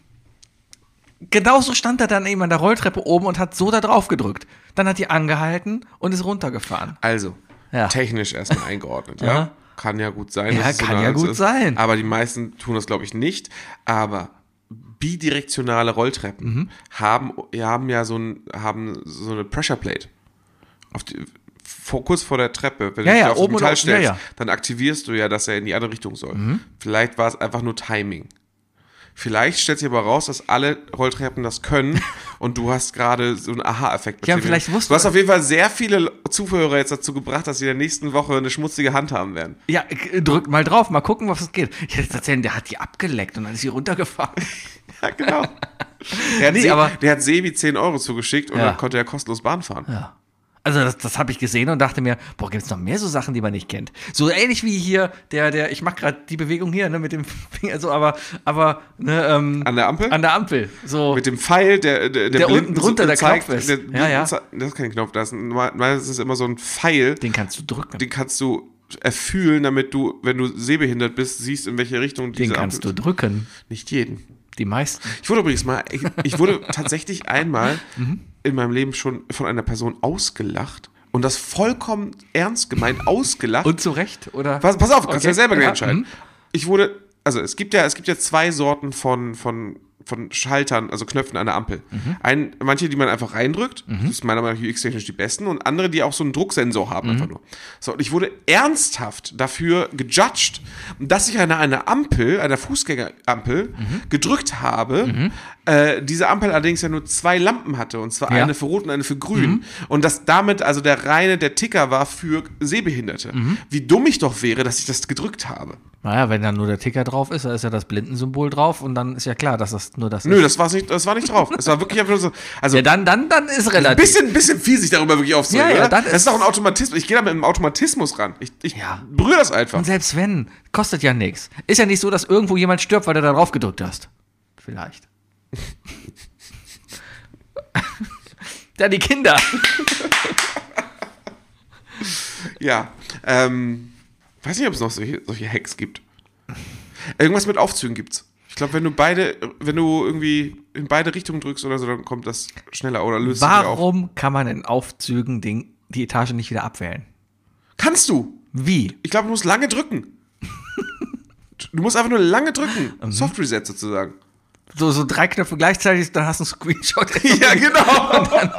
genauso stand er dann eben an der Rolltreppe oben und hat so da drauf gedrückt. Dann hat die angehalten und ist runtergefahren. Also, Ja. technisch erstmal eingeordnet, ja. Aha. Kann ja gut sein. Ja, dass es kann eine ja Angst gut ist. sein. Aber die meisten tun das, glaube ich, nicht. Aber bidirektionale Rolltreppen Mhm. haben, haben ja so, ein, haben so eine Pressure Plate. Auf die, vor, kurz vor der Treppe, wenn Ja, du dich ja, auf das oben und Metall unten, stellst, ja, ja. dann aktivierst du ja, dass er in die andere Richtung soll. Mhm. Vielleicht war es einfach nur Timing. Vielleicht stellt sich aber raus, dass alle Rolltreppen das können und du hast gerade so einen Aha-Effekt. Ja, bei dir. vielleicht wussten- Du hast auf jeden Fall sehr viele Zuhörer jetzt dazu gebracht, dass sie in der nächsten Woche eine schmutzige Hand haben werden. Ja, k- drückt mal drauf, mal gucken, was es geht. Ich hätte erzählen, der hat die abgeleckt und dann ist sie runtergefahren. Ja, genau. Der hat, Nee, Se aber- der hat Sebi zehn Euro zugeschickt und Ja. dann konnte er kostenlos Bahn fahren. Ja. Also das, das habe ich gesehen und dachte mir, boah, gibt es noch mehr so Sachen, die man nicht kennt. So ähnlich wie hier, der, der, ich mache gerade die Bewegung hier, ne, mit dem Finger, so, aber, aber, ne, ähm, An der Ampel? An der Ampel, so. Mit dem Pfeil, der, der, Der Blinden unten drunter so der zeigt, Knopf ist. Der Ja, Blinden ja. ze- Das ist kein Knopf, das ist, ein- meistens ist es immer so ein Pfeil, Den kannst du drücken. den kannst du erfühlen, damit du, wenn du sehbehindert bist, siehst, in welche Richtung Den diese kannst du Ampel drücken. ist. Nicht jeden. Die meisten. Ich wurde übrigens mal, ich, ich wurde tatsächlich einmal Mhm. in meinem Leben schon von einer Person ausgelacht und das vollkommen ernst gemeint ausgelacht. Und zu Recht, oder? Pass, pass auf, kannst Okay. ja selber gleich Ja, entscheiden. mhm. Ich wurde, also es gibt ja, es gibt ja zwei Sorten von, von, von Schaltern, also Knöpfen an der Ampel. Mhm. Ein, manche, die man einfach reindrückt, das ist meiner Meinung nach U X-technisch die besten, und andere, die auch so einen Drucksensor haben, Mhm. einfach nur. So, und ich wurde ernsthaft dafür gejudged, dass ich an einer Ampel, einer Fußgängerampel, Mhm. gedrückt habe, äh, diese Ampel allerdings ja nur zwei Lampen hatte, und zwar Ja. eine für Rot und eine für Grün. Und dass damit also der reine, der Ticker war für Sehbehinderte. Wie dumm ich doch wäre, dass ich das gedrückt habe. Naja, wenn dann nur der Ticker drauf ist, da ist ja das Blindensymbol drauf und dann ist ja klar, dass das nur das Nö, ist. das, war's nicht, das war nicht drauf. Es war wirklich einfach nur so. Also, Ja, dann, dann, dann ist ein relativ. bisschen, bisschen fies, sich darüber wirklich aufzuregen, Ja, ja, oder? dann das ist- ist doch ein Automatismus. Ich gehe da mit einem Automatismus ran. Ich, ich Ja. berühre das einfach. Und selbst wenn, kostet ja nichts. Ist ja nicht so, dass irgendwo jemand stirbt, weil du da drauf gedrückt hast. Vielleicht. Ja, die Kinder. Ja. Ähm, weiß nicht, ob es noch solche, solche Hacks gibt. Irgendwas mit Aufzügen gibt's. Ich glaube, wenn du beide, wenn du irgendwie in beide Richtungen drückst oder so, dann kommt das schneller oder löst sich auf. Warum kann man in Aufzügen den, die Etage nicht wieder abwählen? Kannst du? Wie? Ich glaube, du musst lange drücken. Du musst einfach nur lange drücken. Mhm. Soft Reset sozusagen. So, so drei Knöpfe gleichzeitig, dann hast du einen Screenshot. Ja, genau.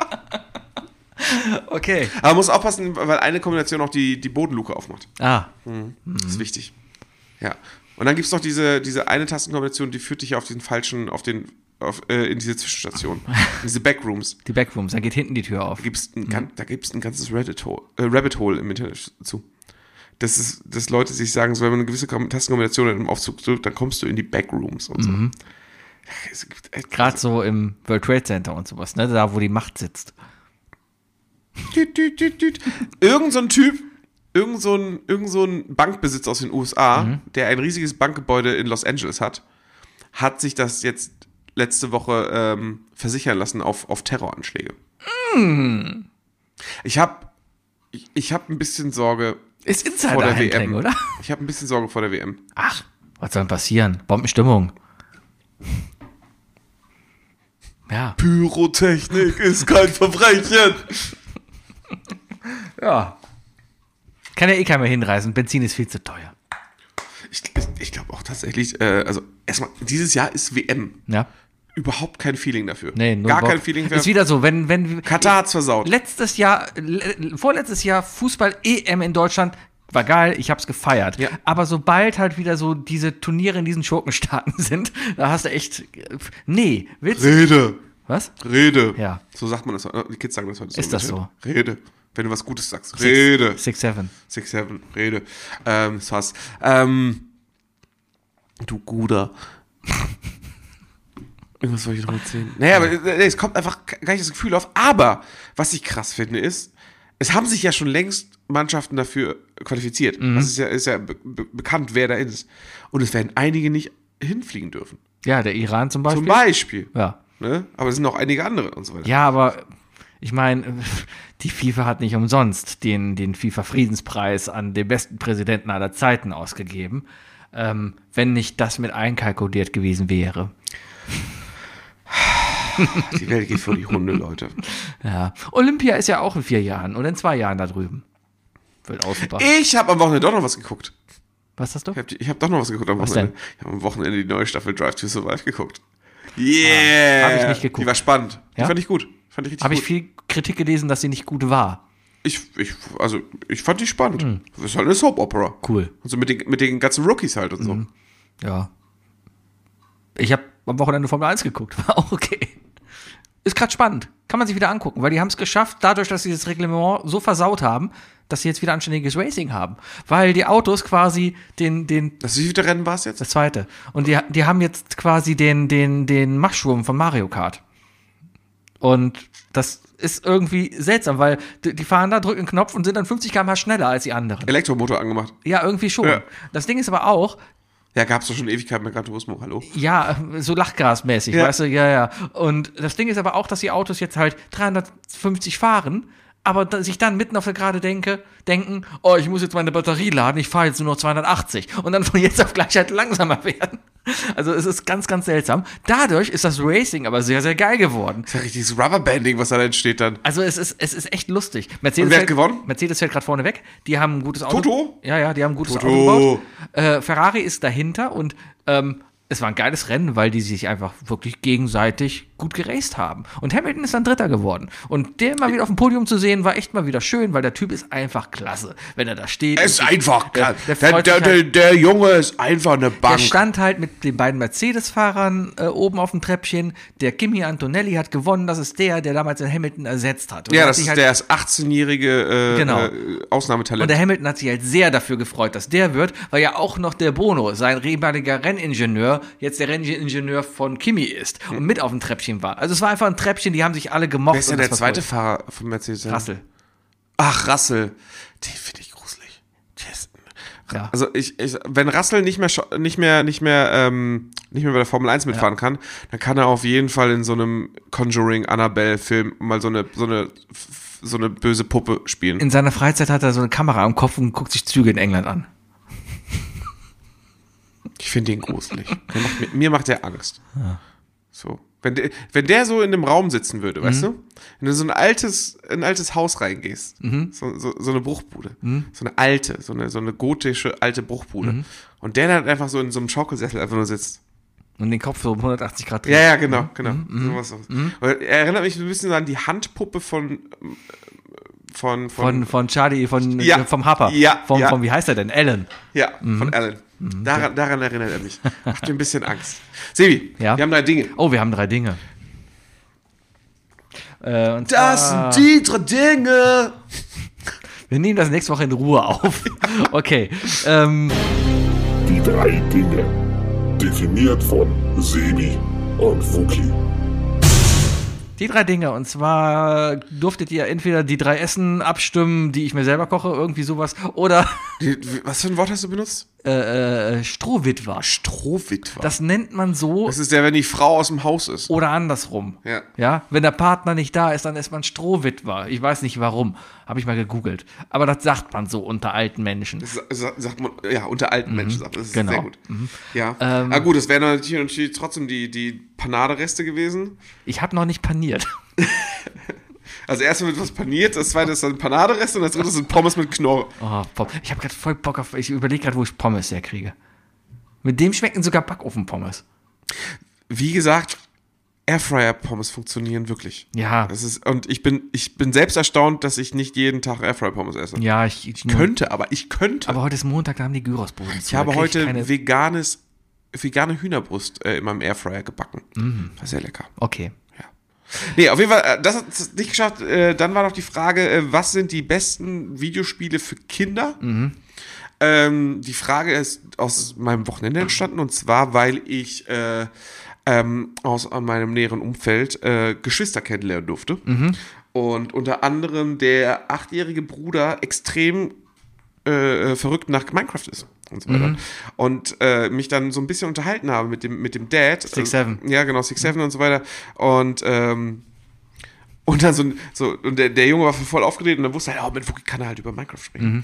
Okay. Aber man muss aufpassen, weil eine Kombination auch die, die Bodenluke aufmacht. Ah, Das ist wichtig. Ja. Und dann gibt es noch diese, diese eine Tastenkombination, die führt dich auf den falschen, auf den, auf, äh, in diese Zwischenstation. In diese Backrooms. die Backrooms, dann geht hinten die Tür auf. Da gibt's ein, gan- da gibt's ein ganzes Reddit Hole, äh, Rabbit Hole im Internet zu. Das ist, dass Leute sich sagen, so, wenn man eine gewisse Kom- Tastenkombination in einem Aufzug drückt, dann kommst du in die Backrooms und so. Ja, es gibt, äh, Gerade so im World Trade Center und sowas, ne? Da, wo die Macht sitzt. Düt, düt, düt, düt. Irgend so ein Typ, irgend so ein, irgend so ein Bankbesitzer aus den U S A, der ein riesiges Bankgebäude in Los Angeles hat, hat sich das jetzt letzte Woche ähm, versichern lassen auf, auf Terroranschläge. Ich habe Ich, ich habe ein bisschen Sorge Ist vor der W Insider-Handling, M, oder? Ich habe ein bisschen Sorge vor der W M. Ach, was soll denn passieren? Bombenstimmung. Ja. Pyrotechnik ist kein Verbrechen. Ja. Kann ja eh keiner mehr hinreisen. Benzin ist viel zu teuer. Ich, ich, ich glaube auch tatsächlich, äh, also erstmal, dieses Jahr ist W M. Ja. Überhaupt kein Feeling dafür. Nee, null Gar Bock. kein Feeling für. Ist wieder so, wenn, wenn. Katar hat's versaut. Letztes Jahr, le- vorletztes Jahr Fußball-E M in Deutschland war geil, ich hab's gefeiert. Ja. Aber sobald halt wieder so diese Turniere in diesen Schurkenstaaten sind, da hast du echt. Nee, willst du. Rede. Was? Rede. Ja. So sagt man das. Die Kids sagen das heute so. Ist das so? Rede. Wenn du was Gutes sagst. Rede. Six, seven. Six, seven. Rede. Ähm, das war's. Ähm, du Guder. Irgendwas soll ich noch erzählen? Naja, aber äh, es kommt einfach gar nicht das Gefühl auf. Aber, was ich krass finde, ist, es haben sich ja schon längst Mannschaften dafür qualifiziert. Mhm. Das ist ja, ist ja be be bekannt, wer da ist. Und es werden einige nicht hinfliegen dürfen. Ja, der Iran zum Beispiel. Zum Beispiel. Ja. Ne? Aber es sind noch einige andere und so weiter. Ja, aber ich meine, die FIFA hat nicht umsonst den, den FIFA-Friedenspreis an den besten Präsidenten aller Zeiten ausgegeben, ähm, wenn nicht das mit einkalkuliert gewesen wäre. Die Welt geht vor die Hunde, Leute. Ja. Olympia ist ja auch in vier Jahren oder in zwei Jahren da drüben. Wird auch super. Ich habe am Wochenende doch noch was geguckt. Was hast du? Ich habe hab doch noch was geguckt am Was Wochenende. denn? Ich habe am Wochenende die neue Staffel Drive to Survive geguckt. Yeah! Ah, hab ich nicht geguckt. Die war spannend. Die Ja? fand ich gut. Fand ich richtig Habe ich gut. viel Kritik gelesen, dass sie nicht gut war. Ich, ich, also, ich fand die spannend. Das ist halt eine Soap-Opera. Cool. Und so mit den, mit den ganzen Rookies halt und so. Ja. Ich habe am Wochenende Formel eins geguckt. War auch okay. Ist gerade spannend. Kann man sich wieder angucken, weil die haben es geschafft, dadurch, dass sie das Reglement so versaut haben, dass sie jetzt wieder anständiges Racing haben. Weil die Autos quasi den, den, Das, wie viele Rennen war es jetzt? das zweite. Und die, die haben jetzt quasi den, den, den Mushroom von Mario Kart. Und das ist irgendwie seltsam, weil die, die fahren da, drücken einen Knopf und sind dann fünfzig Kilometer pro Stunde schneller als die anderen. Elektromotor angemacht. Ja, irgendwie schon. Ja. Das Ding ist aber auch, Ja, gab's doch schon Ewigkeit mit Gran Turismo, hallo? ja, so Lachgasmäßig, Ja. weißt du, ja, ja. Und das Ding ist aber auch, dass die Autos jetzt halt dreihundertfünfzig fahren, aber da, sich dann mitten auf der Gerade denke, denken, oh, ich muss jetzt meine Batterie laden, ich fahre jetzt nur noch zweihundertachtzig und dann von jetzt auf gleich halt langsamer werden. Also es ist ganz, ganz seltsam. Dadurch ist das Racing aber sehr, sehr geil geworden. Das ist ja richtiges Rubberbanding, was da entsteht dann. Also es ist, es ist echt lustig. Mercedes Und wer hat fährt, gewonnen? Mercedes fährt gerade vorne weg. Die haben ein gutes Auto. Toto? Ja, ja, die haben ein gutes Toto. Auto gebaut. Äh, Ferrari ist dahinter und ähm, es war ein geiles Rennen, weil die sich einfach wirklich gegenseitig gut geraced haben. Und Hamilton ist dann Dritter geworden. Und den mal wieder auf dem Podium zu sehen, war echt mal wieder schön, weil der Typ ist einfach klasse. Wenn er da steht. Er ist einfach der, krass. der, Der, freut der, sich der, halt, der Junge ist einfach eine der Bank. stand halt mit den beiden Mercedes-Fahrern äh, oben auf dem Treppchen. Der Kimi Antonelli hat gewonnen. Das ist der, der damals den Hamilton ersetzt hat. Und Ja, er hat das sich ist halt der ist achtzehnjährige äh, Genau. äh, Ausnahmetalent. Und der Hamilton hat sich halt sehr dafür gefreut, dass der wird, weil ja auch noch der Bono, sein ehemaliger Renningenieur, jetzt der Renningenieur von Kimi ist und mit auf dem Treppchen war. Also es war einfach ein Treppchen, die haben sich alle gemocht. Wer ist denn und der das war zweite cool. Fahrer von Mercedes? Russell. Ach, Russell. Den finde ich gruselig. Der ist, Ja. Also ich, ich, wenn Russell nicht mehr scho- nicht mehr nicht mehr ähm, nicht mehr bei der Formel eins mitfahren kann, dann kann er auf jeden Fall in so einem Conjuring Annabelle Film mal so eine so eine so eine böse Puppe spielen. In seiner Freizeit hat er so eine Kamera am Kopf und guckt sich Züge in England an. Ich finde den gruselig. Der macht, mir, mir macht der Angst. So. Wenn der, wenn der so in dem Raum sitzen würde, weißt du? Wenn du so ein altes, ein altes Haus reingehst, so, so, so eine Bruchbude, so eine alte, so eine, so eine gotische alte Bruchbude. Und der dann einfach so in so einem Schaukelsessel einfach nur sitzt. Und den Kopf so um hundertachtzig Grad dreht. Ja, ja, genau, genau. Sowas. Weil er erinnert mich ein bisschen an die Handpuppe von, von, von, Von, von Charlie, von, Ja. äh, vom Happer. Ja, Vom, ja. vom, wie heißt er denn? Alan. ja, von Alan. Daran, daran erinnert er mich. Macht mir ein bisschen Angst. Sebi, Ja? wir haben drei Dinge. Oh, wir haben drei Dinge. Äh, und Das zwar, sind die drei Dinge. wir nehmen das nächste Woche in Ruhe auf. Okay. Ähm, Die drei Dinge. Definiert von Sebi und Wookie. die drei Dinge. Und zwar durftet ihr entweder die drei Essen abstimmen, die ich mir selber koche, irgendwie sowas, oder Die, was für ein Wort hast du benutzt? äh, Strohwitwer. Strohwitwer. Das nennt man so Das ist der, wenn die Frau aus dem Haus ist. oder andersrum. Ja. Ja, wenn der Partner nicht da ist, dann ist man Strohwitwer. Ich weiß nicht warum, habe ich mal gegoogelt. Aber das sagt man so unter alten Menschen. Das sa- sagt man, ja, unter alten Menschen sagt man. Das ist genau. sehr gut. Ja. Ähm, ah, gut, das wären natürlich, natürlich trotzdem die, die Panadereste gewesen. Ich habe noch nicht paniert. Also erst wird was paniert, das zweite ist dann Panaderest und das dritte sind Pommes mit Knorr. Oh, Pom- ich habe gerade voll Bock auf. Ich überlege gerade, wo ich Pommes herkriege. Mit dem schmecken sogar Backofen-Pommes. Wie gesagt, Airfryer-Pommes funktionieren wirklich. Ja. Das ist, und ich bin, ich bin selbst erstaunt, dass ich nicht jeden Tag Airfryer-Pommes esse. Ja, ich, ich Könnte, aber ich könnte. Aber heute ist Montag, da haben die Gyrosboden zu. ich Da habe krieg heute keine- veganes, vegane Hühnerbrust äh, in meinem Airfryer gebacken. War sehr lecker. Okay. Nee, auf jeden Fall, äh, das hat es nicht geschafft. Äh, dann war noch die Frage, äh, was sind die besten Videospiele für Kinder? Ähm, die Frage ist aus meinem Wochenende entstanden und zwar, weil ich äh, ähm, aus meinem näheren Umfeld äh, Geschwister kennenlernen durfte. Und unter anderem der achtjährige Bruder extrem äh, verrückt nach Minecraft ist und so weiter. Und äh, mich dann so ein bisschen unterhalten habe mit dem, mit dem Dad. Six Seven. Ja, genau, Six Seven und so weiter. Und ähm, und dann so, so und der, der Junge war voll aufgedreht und dann wusste er, oh, mit Wookie kann er halt über Minecraft sprechen.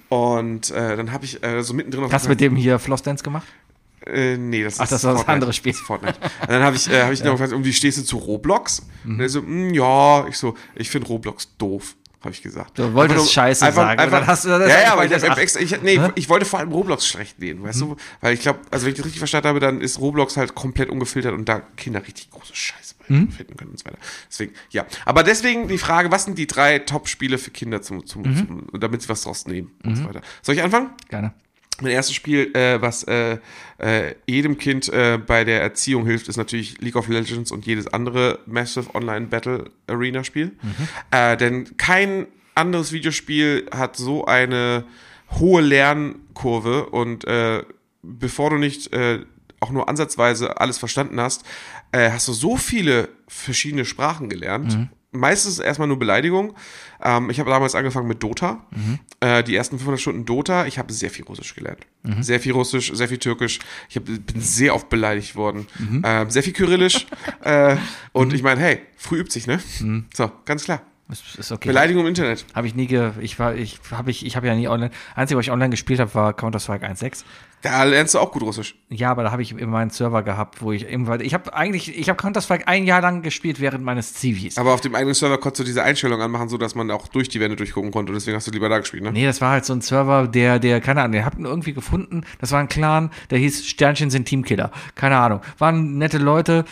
Und äh, dann habe ich äh, so mittendrin auf Hast du mit dem hier Flossdance gemacht? äh, nee, das Ach, ist das war das Fortnite. andere Spiel. Das ist Fortnite. Und dann habe ich, äh, hab ich noch gefragt, und wie stehst du zu Roblox? Und er so, "Mm, ja, ich so, ich finde Roblox doof, habe ich gesagt. Du wolltest Einfach nur- Scheiße einfach, sagen, Einfach, und dann hast du das ja, ja, einfach aber ich, gesagt, hab ach. extra, ich, nee, Hä? ich wollte vor allem Roblox schlecht reden, weißt du? Weil ich glaube, also wenn ich das richtig verstanden habe, dann ist Roblox halt komplett ungefiltert und da Kinder richtig große Scheiße bei finden können und so weiter. Deswegen, ja. Aber deswegen die Frage, was sind die drei Top-Spiele für Kinder, zum, zum, zum, damit sie was draus nehmen und so weiter. Soll ich anfangen? Gerne. Mein erstes Spiel, äh, was äh, äh, jedem Kind äh, bei der Erziehung hilft, ist natürlich League of Legends und jedes andere Massive Online Battle Arena Spiel. Äh, denn kein anderes Videospiel hat so eine hohe Lernkurve und äh, bevor du nicht äh, auch nur ansatzweise alles verstanden hast, äh, hast du so viele verschiedene Sprachen gelernt. Meistens erstmal nur Beleidigung. Ähm, ich habe damals angefangen mit Dota. Äh, die ersten fünfhundert Stunden Dota. Ich habe sehr viel Russisch gelernt. Sehr viel Russisch, sehr viel Türkisch. Ich hab, bin sehr oft beleidigt worden. Ähm, sehr viel Kyrillisch. äh, und ich meine, hey, früh übt sich, ne? So, ganz klar. Ist, ist okay. Beleidigung im Internet. Habe ich nie ge ich war ich habe ich ich habe ja nie online. Einzige, was ich online gespielt habe, war Counter-Strike eins Punkt sechs. Da lernst du auch gut Russisch. Ja, aber da habe ich immer einen Server gehabt, wo ich irgendwann ich habe eigentlich ich habe Counter-Strike ein Jahr lang gespielt während meines Zivis. Aber auf dem eigenen Server konntest du diese Einstellung anmachen, so dass man auch durch die Wände durchgucken konnte. Und deswegen hast du lieber da gespielt, ne? Nee, das war halt so ein Server, der, der, keine Ahnung, den habt ihr irgendwie gefunden. Das war ein Clan, der hieß Sternchen sind Teamkiller. Keine Ahnung. Waren nette Leute,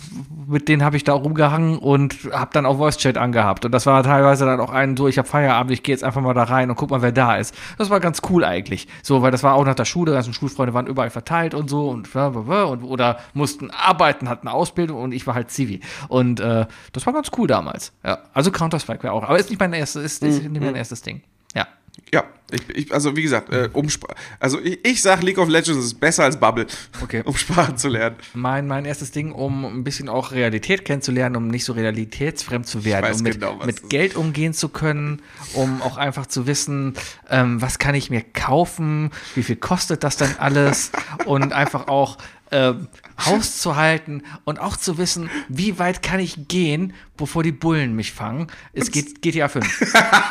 mit denen habe ich da rumgehangen und habe dann auch Voice-Chat angehabt. Und das war teilweise dann auch ein, so, ich habe Feierabend, ich gehe jetzt einfach mal da rein und guck mal, wer da ist. Das war ganz cool eigentlich. So, weil das war auch nach der Schule, ganzen Schulfreunde waren überall verteilt und so und, und oder mussten arbeiten, hatten eine Ausbildung und ich war halt Zivi. Und äh, das war ganz cool damals. Ja. Also Counter-Strike wäre auch. Aber ist nicht mein erstes, ist, ist nicht mein erstes Ding. Ja. Ja, ich, ich, also wie gesagt, äh, um Spra- also ich, ich sag League of Legends ist besser als Bubble, Okay. um Sprachen zu lernen. Mein, mein erstes Ding, um ein bisschen auch Realität kennenzulernen, um nicht so realitätsfremd zu werden, weiß um mit, genau, was das mit ist. Geld umgehen zu können, um auch einfach zu wissen, ähm, was kann ich mir kaufen, wie viel kostet das denn alles und einfach auch ähm, auszuhalten und auch zu wissen, wie weit kann ich gehen, bevor die Bullen mich fangen. Es geht G T A fünf.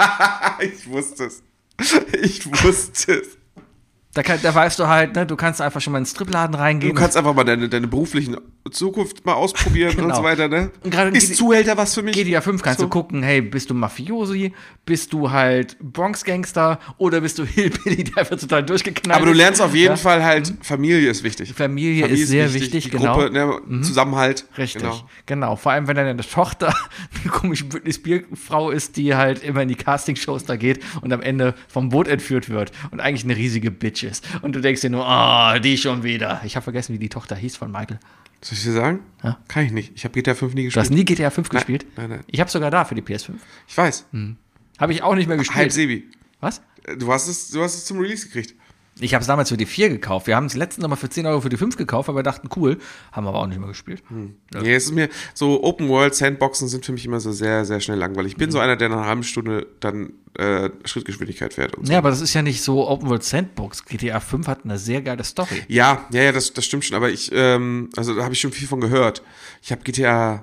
Ich wusste es. Ich wusste es. Da, kann, da weißt du halt, ne, du kannst einfach schon mal in den Stripladen Du reingehen. kannst einfach mal deine, deine beruflichen Zukunft mal ausprobieren und Genau. so weiter, ne? Und gerade in Ist G- Zuhälter was für mich? G T A fünf kannst So. du gucken, hey, bist du Mafiosi, bist du halt Bronx-Gangster oder bist du Hillbilly, der einfach total durchgeknallt Aber du ist? lernst auf jeden Ja? Fall halt, Familie ist wichtig. Familie ist sehr wichtig, die genau. Gruppe, ne, Zusammenhalt. Richtig, Genau. genau. Vor allem, wenn deine Tochter eine komische Britney Spears-Frau ist, die halt immer in die Castingshows da geht und am Ende vom Boot entführt wird und eigentlich eine riesige Bitch ist. Und du denkst dir nur, ah, die schon wieder. Ich habe vergessen, wie die Tochter hieß von Michael. Soll ich dir sagen? Ja. Kann ich nicht. Ich habe G T A fünf nie Du hast gespielt. nie G T A fünf Nein, gespielt? nein, nein. Ich habe sogar da für die P S fünf. Ich weiß. Habe ich auch nicht mehr Halb gespielt. Sebi. Was? Du hast es, du hast es zum Release gekriegt. Ich habe es damals für die vier gekauft. Wir haben es letzten Sommer für zehn Euro für die fünf gekauft, aber wir dachten, cool, haben wir aber auch nicht mehr gespielt. Ja. Nee, es ist mir, so Open-World-Sandboxen sind für mich immer so sehr, sehr schnell langweilig. Ich bin so einer, der nach einer halben Stunde dann äh, Schrittgeschwindigkeit fährt. Und so. Ja, aber das ist ja nicht so Open World Sandbox. G T A fünf hat eine sehr geile Story. Ja, ja, ja, das, das stimmt schon, aber ich, ähm, also da habe ich schon viel von gehört. Ich habe G T A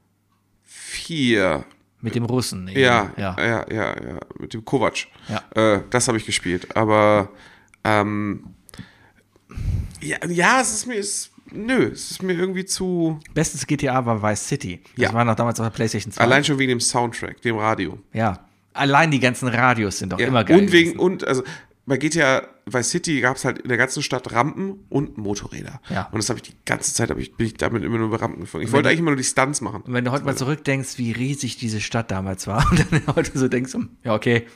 vier Mit dem Russen. eben. Ja, ja. ja, ja, ja, mit dem Kovac. Ja. Äh, das habe ich gespielt. Aber ähm, ja, ja, es ist mir, es, nö, es ist mir irgendwie zu. Bestes G T A war Vice City. Das Ja. war noch damals auf der PlayStation zwei. Allein schon wegen dem Soundtrack, dem Radio. Ja. Allein die ganzen Radios sind doch Ja. immer geil. Und wegen, gewesen. und also bei G T A Vice City gab es halt in der ganzen Stadt Rampen und Motorräder. Ja. Und das habe ich die ganze Zeit, hab ich, bin ich damit immer nur über Rampen gefahren. Ich wollte eigentlich immer nur die Stunts machen. Und wenn du heute mal zurückdenkst, wie riesig diese Stadt damals war, und dann heute so denkst, ja, okay.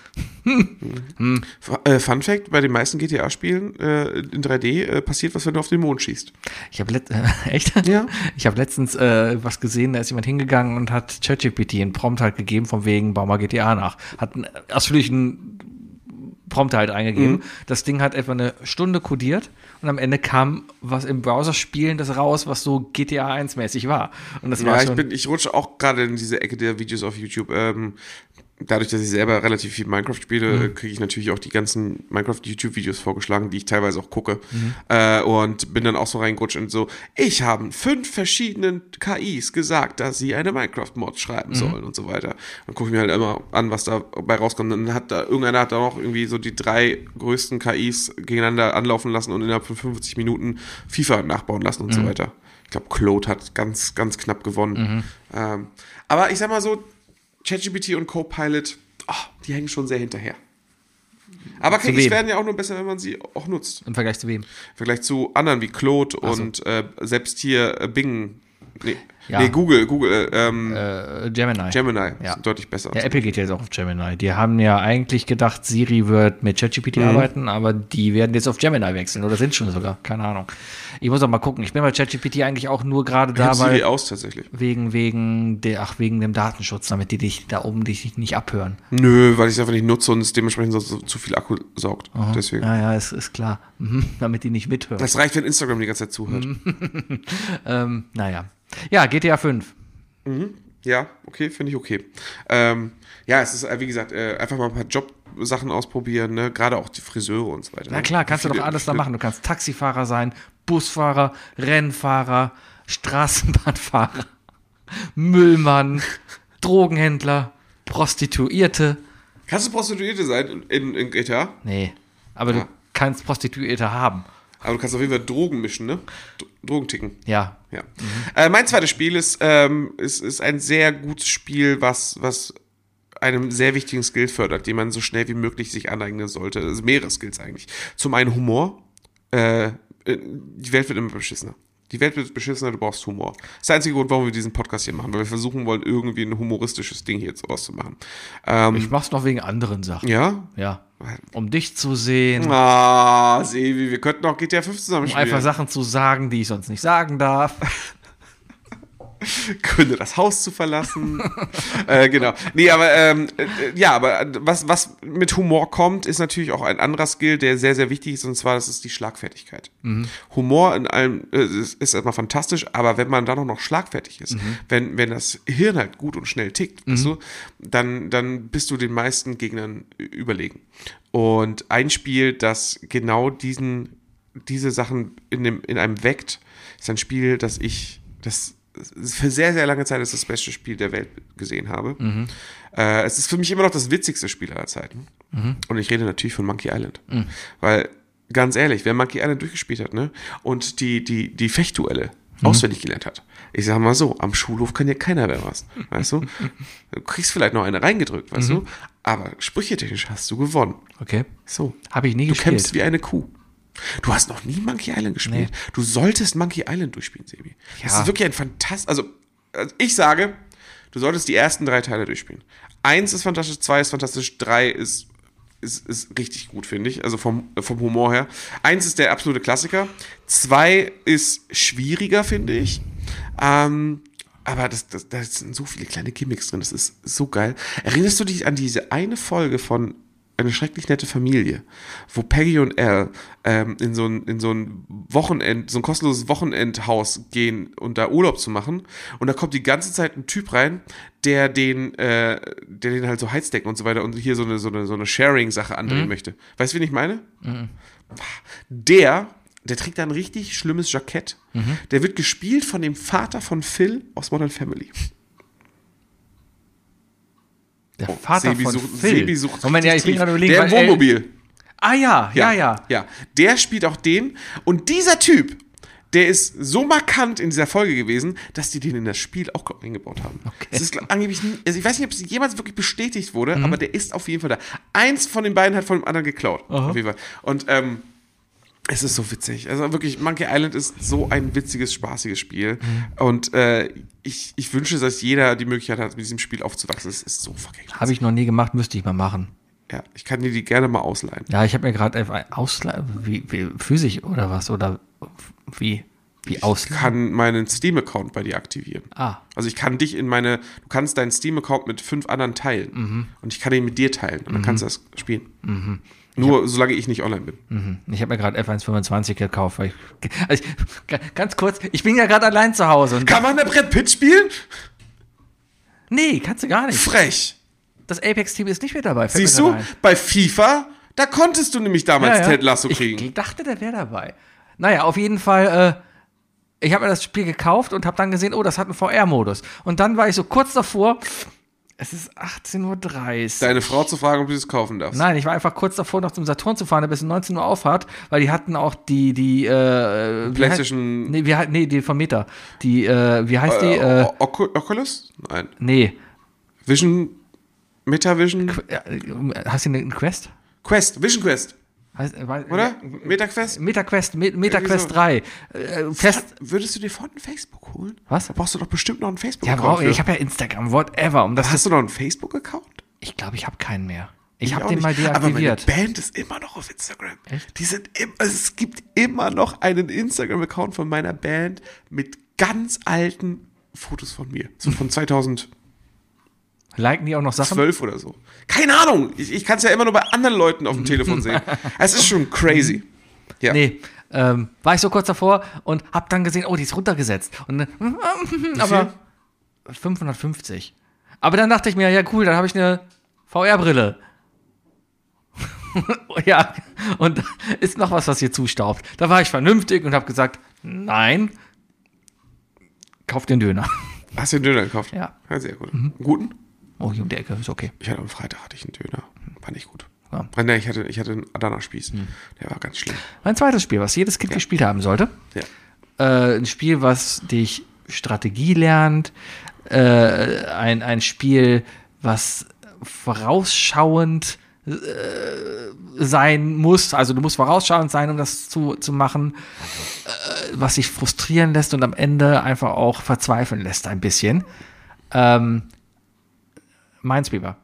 F- äh, Fun Fact, bei den meisten G T A-Spielen äh, in drei D äh, passiert was, wenn du auf den Mond schießt. Ich habe let äh, echt? Ja. Ich habe letztens äh, was gesehen, da ist jemand hingegangen und hat ChatGPT einen Prompt halt gegeben, von wegen, bau mal G T A nach. Hat einen ausführlichen Prompt halt eingegeben. Mhm. Das Ding hat etwa eine Stunde codiert und am Ende kam was im Browser spielendes raus, was so G T A eins mäßig war. Und das war Ja, ich, schon, bin, ich rutsche auch gerade in diese Ecke der Videos auf YouTube. Ähm, dadurch, dass ich selber relativ viel Minecraft spiele, Mhm. kriege ich natürlich auch die ganzen Minecraft-YouTube-Videos vorgeschlagen, die ich teilweise auch gucke. Mhm. Äh, und bin dann auch so reingerutscht und so, ich habe fünf verschiedenen K Is gesagt, dass sie eine Minecraft-Mod Mhm. schreiben sollen und so weiter. Dann gucke ich mir halt immer an, was dabei rauskommt. Dann hat da, irgendeiner hat da noch irgendwie so die drei größten K Is gegeneinander anlaufen lassen und innerhalb von fünfundfünfzig Minuten FIFA nachbauen lassen und Mhm. so weiter. Ich glaube, Claude hat ganz, ganz knapp gewonnen. Ähm, aber ich sag mal so, ChatGPT und Copilot, oh, die hängen schon sehr hinterher. Aber Zu K Is wem? werden ja auch nur besser, wenn man sie auch nutzt. im Vergleich zu wem? Im Vergleich zu anderen wie Claude Ach so. und äh, selbst hier äh, Bing. Nee, Ja. nee, Google, Google, äh, ähm, Äh, Gemini. Gemini Ja. sind deutlich besser. Ja, Apple geht jetzt auch auf Gemini. Die haben ja eigentlich gedacht, Siri wird mit ChatGPT arbeiten, aber die werden jetzt auf Gemini wechseln oder sind schon sogar. Keine Ahnung. Ich muss auch mal gucken. Ich bin bei ChatGPT eigentlich auch nur gerade Ich da, hab Siri weil aus tatsächlich. wegen, wegen, der, ach, wegen dem Datenschutz, damit die dich da oben dich nicht abhören. Nö, weil ich es einfach nicht nutze und es dementsprechend so, so, zu viel Akku saugt. Deswegen. Ja, ja, ist, ist klar. Mhm. Damit die nicht mithören. Das reicht, wenn Instagram die ganze Zeit zuhört. Ähm, naja. Ja, G T A fünf. Ja, okay, finde ich okay. Ähm, ja, es ist, äh, wie gesagt, äh, einfach mal ein paar Jobsachen ausprobieren, ne? Gerade auch die Friseure und so weiter. Na klar, kannst du Viele- doch alles da viele- machen. Du kannst Taxifahrer sein, Busfahrer, Rennfahrer, Straßenbahnfahrer, Müllmann, Drogenhändler, Prostituierte. Kannst du Prostituierte sein in, in G T A? Nee, aber Ja. du kannst Prostituierte haben. Aber du kannst auf jeden Fall Drogen mischen, ne? D Drogen ticken. Ja. Ja. Äh, mein zweites Spiel ist, ähm, ist, ist ein sehr gutes Spiel, was, was einem sehr wichtigen Skill fördert, den man so schnell wie möglich sich aneignen sollte. Also mehrere Skills eigentlich. Zum einen Humor. Äh, die Welt wird immer beschissener. Die Welt wird beschissener, du brauchst Humor. Das ist der einzige Grund, warum wir diesen Podcast hier machen, weil wir versuchen wollen, irgendwie ein humoristisches Ding hier jetzt rauszumachen. Ähm, Ich mach's noch wegen anderen Sachen. ja? Ja. Um dich zu sehen, Ah, Sevi, wir könnten auch G T A fünf zusammen um spielen. einfach Sachen zu sagen, die ich sonst nicht sagen darf. Gründe, das Haus zu verlassen. äh, genau. Nee, aber ähm, äh, ja, aber was, was mit Humor kommt, ist natürlich auch ein anderer Skill, der sehr, sehr wichtig ist, und zwar, das ist die Schlagfertigkeit. Humor in allem äh, ist, ist erstmal fantastisch, aber wenn man dann auch noch schlagfertig ist, wenn, wenn das Hirn halt gut und schnell tickt, weißt du, dann, dann bist du den meisten Gegnern überlegen. Und ein Spiel, das genau diesen, diese Sachen in, dem, in einem weckt, ist ein Spiel, das ich, das für sehr, sehr lange Zeit ist das beste Spiel der Welt gesehen habe. Mhm. Äh, es ist für mich immer noch das witzigste Spiel aller Zeiten. Mhm. Und ich rede natürlich von Monkey Island. Weil, ganz ehrlich, wer Monkey Island durchgespielt hat, ne, und die, die, die Fechtduelle Mhm. auswendig gelernt hat, ich sag mal so, am Schulhof kann ja keiner mehr was, weißt du? Du kriegst vielleicht noch eine reingedrückt, weißt Mhm. du? Aber sprüchetechnisch hast du gewonnen. Okay. So. Habe ich nie Du gespielt. kämpfst wie eine Kuh. Du hast noch nie Monkey Island gespielt. Nee. Du solltest Monkey Island durchspielen, Sebi. Das Ja. ist wirklich ein fantastisch. Also, also, ich sage, du solltest die ersten drei Teile durchspielen. Eins ist fantastisch, zwei ist fantastisch, drei ist, ist, ist richtig gut, finde ich. Also vom, vom Humor her. Eins ist der absolute Klassiker. Zwei ist schwieriger, finde ich. Ähm, aber das, das, da sind so viele kleine Gimmicks drin. Das ist so geil. Erinnerst du dich an diese eine Folge von eine schrecklich nette Familie, wo Peggy und Al ähm, in so ein, in so ein Wochenend, so ein kostenloses Wochenendhaus gehen und da Urlaub zu machen. Und da kommt die ganze Zeit ein Typ rein, der den, äh, der den halt so Heizdecken und so weiter und hier so eine, so eine, so eine Sharing-Sache andrehen mhm. möchte. Weißt du, wen ich meine? Mhm. Der, der trägt da ein richtig schlimmes Jackett. Mhm. Der wird gespielt von dem Vater von Phil aus Modern Family. Der Vater Sebi von sucht, Phil. Sebi sucht Moment, ja, ich bin gerade überlegen, der im weil El- Wohnmobil. Ah ja, ja, ja. Ja, der spielt auch den. Und dieser Typ, der ist so markant in dieser Folge gewesen, dass die den in das Spiel auch eingebaut haben. Okay. Das ist angeblich, also ich weiß nicht, ob es jemals wirklich bestätigt wurde, Mhm. aber der ist auf jeden Fall da. Eins von den beiden hat von dem anderen geklaut. Aha. Auf jeden Fall. Und ähm, es ist so witzig. Also wirklich, Monkey Island ist so ein witziges, spaßiges Spiel. Mhm. Und äh, ich, ich wünsche, dass jeder die Möglichkeit hat, mit diesem Spiel aufzuwachsen. Es ist so fucking klasse. Habe ich noch nie gemacht, müsste ich mal machen. Ja, ich kann dir die gerne mal ausleihen. Ja, ich habe mir gerade einfach ausleihen, wie, wie physisch oder was oder wie wie Ich ausleihen. kann meinen Steam-Account bei dir aktivieren. Ah, Also ich kann dich in meine, du kannst deinen Steam-Account mit fünf anderen teilen. Mhm. Und ich kann ihn mit dir teilen. Und dann kannst du das spielen. Nur solange ich nicht online bin. mhm. Ich habe mir gerade F eins fünfundzwanzig gekauft. Weil ich, also ich, ganz kurz, ich bin ja gerade allein zu Hause. Und Kann man da Brett Pitt spielen? nee, kannst du gar nicht. Frech. Das Apex-Team ist nicht mehr dabei. fällt mir Siehst du, gerade ein. bei FIFA, da konntest du nämlich damals Ja, ja. Ted Lasso kriegen. Ich dachte, der wäre dabei. Naja, auf jeden Fall, äh, ich habe mir das Spiel gekauft und habe dann gesehen, oh, das hat einen V R-Modus. Und dann war ich so kurz davor, es ist achtzehn Uhr dreißig. Deine Frau zu fragen, ob du das kaufen darfst. Nein, ich war einfach kurz davor, noch zum Saturn zu fahren, der bis neunzehn Uhr aufhat, weil die hatten auch die, die, äh, wie PlayStation- heißt- Nee, wie, hei- nee, die von Meta. Die, äh, wie heißt die? Äh, Äh, Ocu- Oculus? Nein. nee. Vision, Metavision? Ja, äh, hast du eine Quest? Quest, Vision Quest, Heißt, äh, weil- oder? Ja, MetaQuest? MetaQuest, Me- MetaQuest so. drei. Äh, fest. Würdest du dir von Facebook holen? Was? Da brauchst du doch bestimmt noch einen Ja, Facebook-Account. brauch, für. ich habe ja Instagram, whatever. Um das Hast du noch einen Facebook-Account? Ich glaube, ich habe keinen mehr. Ich auch habe den nicht. mal Aber meine deaktiviert. Band ist immer noch auf Instagram. Echt? Die sind im, also es gibt immer noch einen Instagram-Account von meiner Band mit ganz alten Fotos von mir. So von zweitausendzwölf Liken die auch noch Sachen? oder so. Keine Ahnung. Ich, ich kann es ja immer nur bei anderen Leuten auf dem Telefon sehen. Es ist schon crazy. Ja. Nee, ähm, war ich so kurz davor und hab dann gesehen, oh, die ist runtergesetzt. Und dann, aber fünfhundertfünfzig. Aber dann dachte ich mir, ja cool, dann habe ich eine V R-Brille. Ja, und ist noch was, was hier zustaubt. Da war ich vernünftig und habe gesagt, nein, kauf den Döner. Hast du den Döner gekauft? Ja. Ja, sehr gut. Einen guten? Oh, hier um die Ecke, ist okay. Ich hatte am Freitag hatte ich einen Döner. War nicht gut. Ja. Ah, nee, ich hatte, ich hatte einen Adana-Spieß. Der war ganz schlimm. Mein zweites Spiel, was jedes Kind gespielt haben sollte. Ja. Äh, ein Spiel, was dich Strategie lernt. Äh, ein, ein Spiel, was vorausschauend äh, sein muss. Also du musst vorausschauend sein, um das zu, zu machen. Äh, was dich frustrieren lässt und am Ende einfach auch verzweifeln lässt ein bisschen. Ähm, Minesweeper.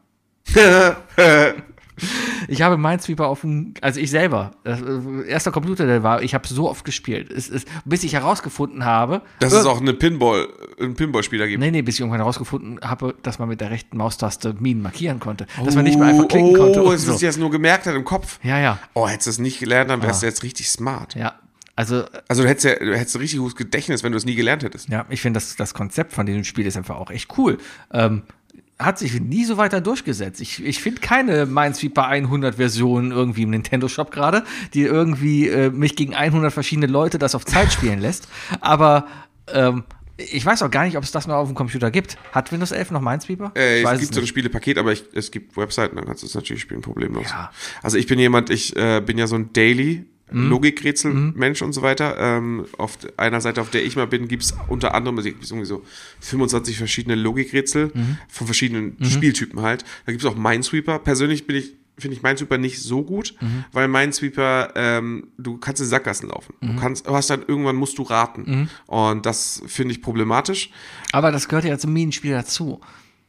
Ich habe Minesweeper auf dem, also ich selber, das, äh, erster Computer, der war, ich habe so oft gespielt, es ist, bis ich herausgefunden habe, Dass es auch eine Pinball, einen Pinball-Spieler gibt. nee, nee, bis ich irgendwann herausgefunden habe, dass man mit der rechten Maustaste Minen markieren konnte, dass man nicht mehr einfach klicken oh, konnte. Oh, und jetzt so. hast du das nur gemerkt hat im Kopf. Ja, ja, Oh, hättest du es nicht gelernt, dann wärst Ah. du jetzt richtig smart. ja, also, Also du hättest ja, du hättest ein richtig gutes Gedächtnis, wenn du es nie gelernt hättest. ja, ich finde, das, das Konzept von diesem Spiel ist einfach auch echt cool. Ähm, hat sich nie so weiter durchgesetzt. Ich, ich finde keine Minesweeper hundert Version irgendwie im Nintendo Shop gerade, die irgendwie äh, mich gegen hundert verschiedene Leute das auf Zeit spielen lässt. Aber ähm, ich weiß auch gar nicht, ob es das noch auf dem Computer gibt. Hat Windows elf noch Minesweeper? Äh, Ich es weiß gibt es so ein nicht. Spielepaket, aber ich, es gibt Webseiten, dann kannst du es natürlich spielen, problemlos. Ja. Also ich bin jemand, ich äh, bin ja so ein Daily Logikrätsel-Mensch und so weiter. Ähm, auf einer Seite, auf der ich mal bin, gibt es unter anderem, also gibt es irgendwie so fünfundzwanzig verschiedene Logikrätsel von verschiedenen Spieltypen halt. Da gibt es auch Minesweeper. Persönlich bin ich finde ich Minesweeper nicht so gut, weil Minesweeper, ähm, du kannst in Sackgassen laufen. Du kannst, du hast dann irgendwann musst du raten. Und das finde ich problematisch. Aber das gehört ja zum Minenspiel dazu.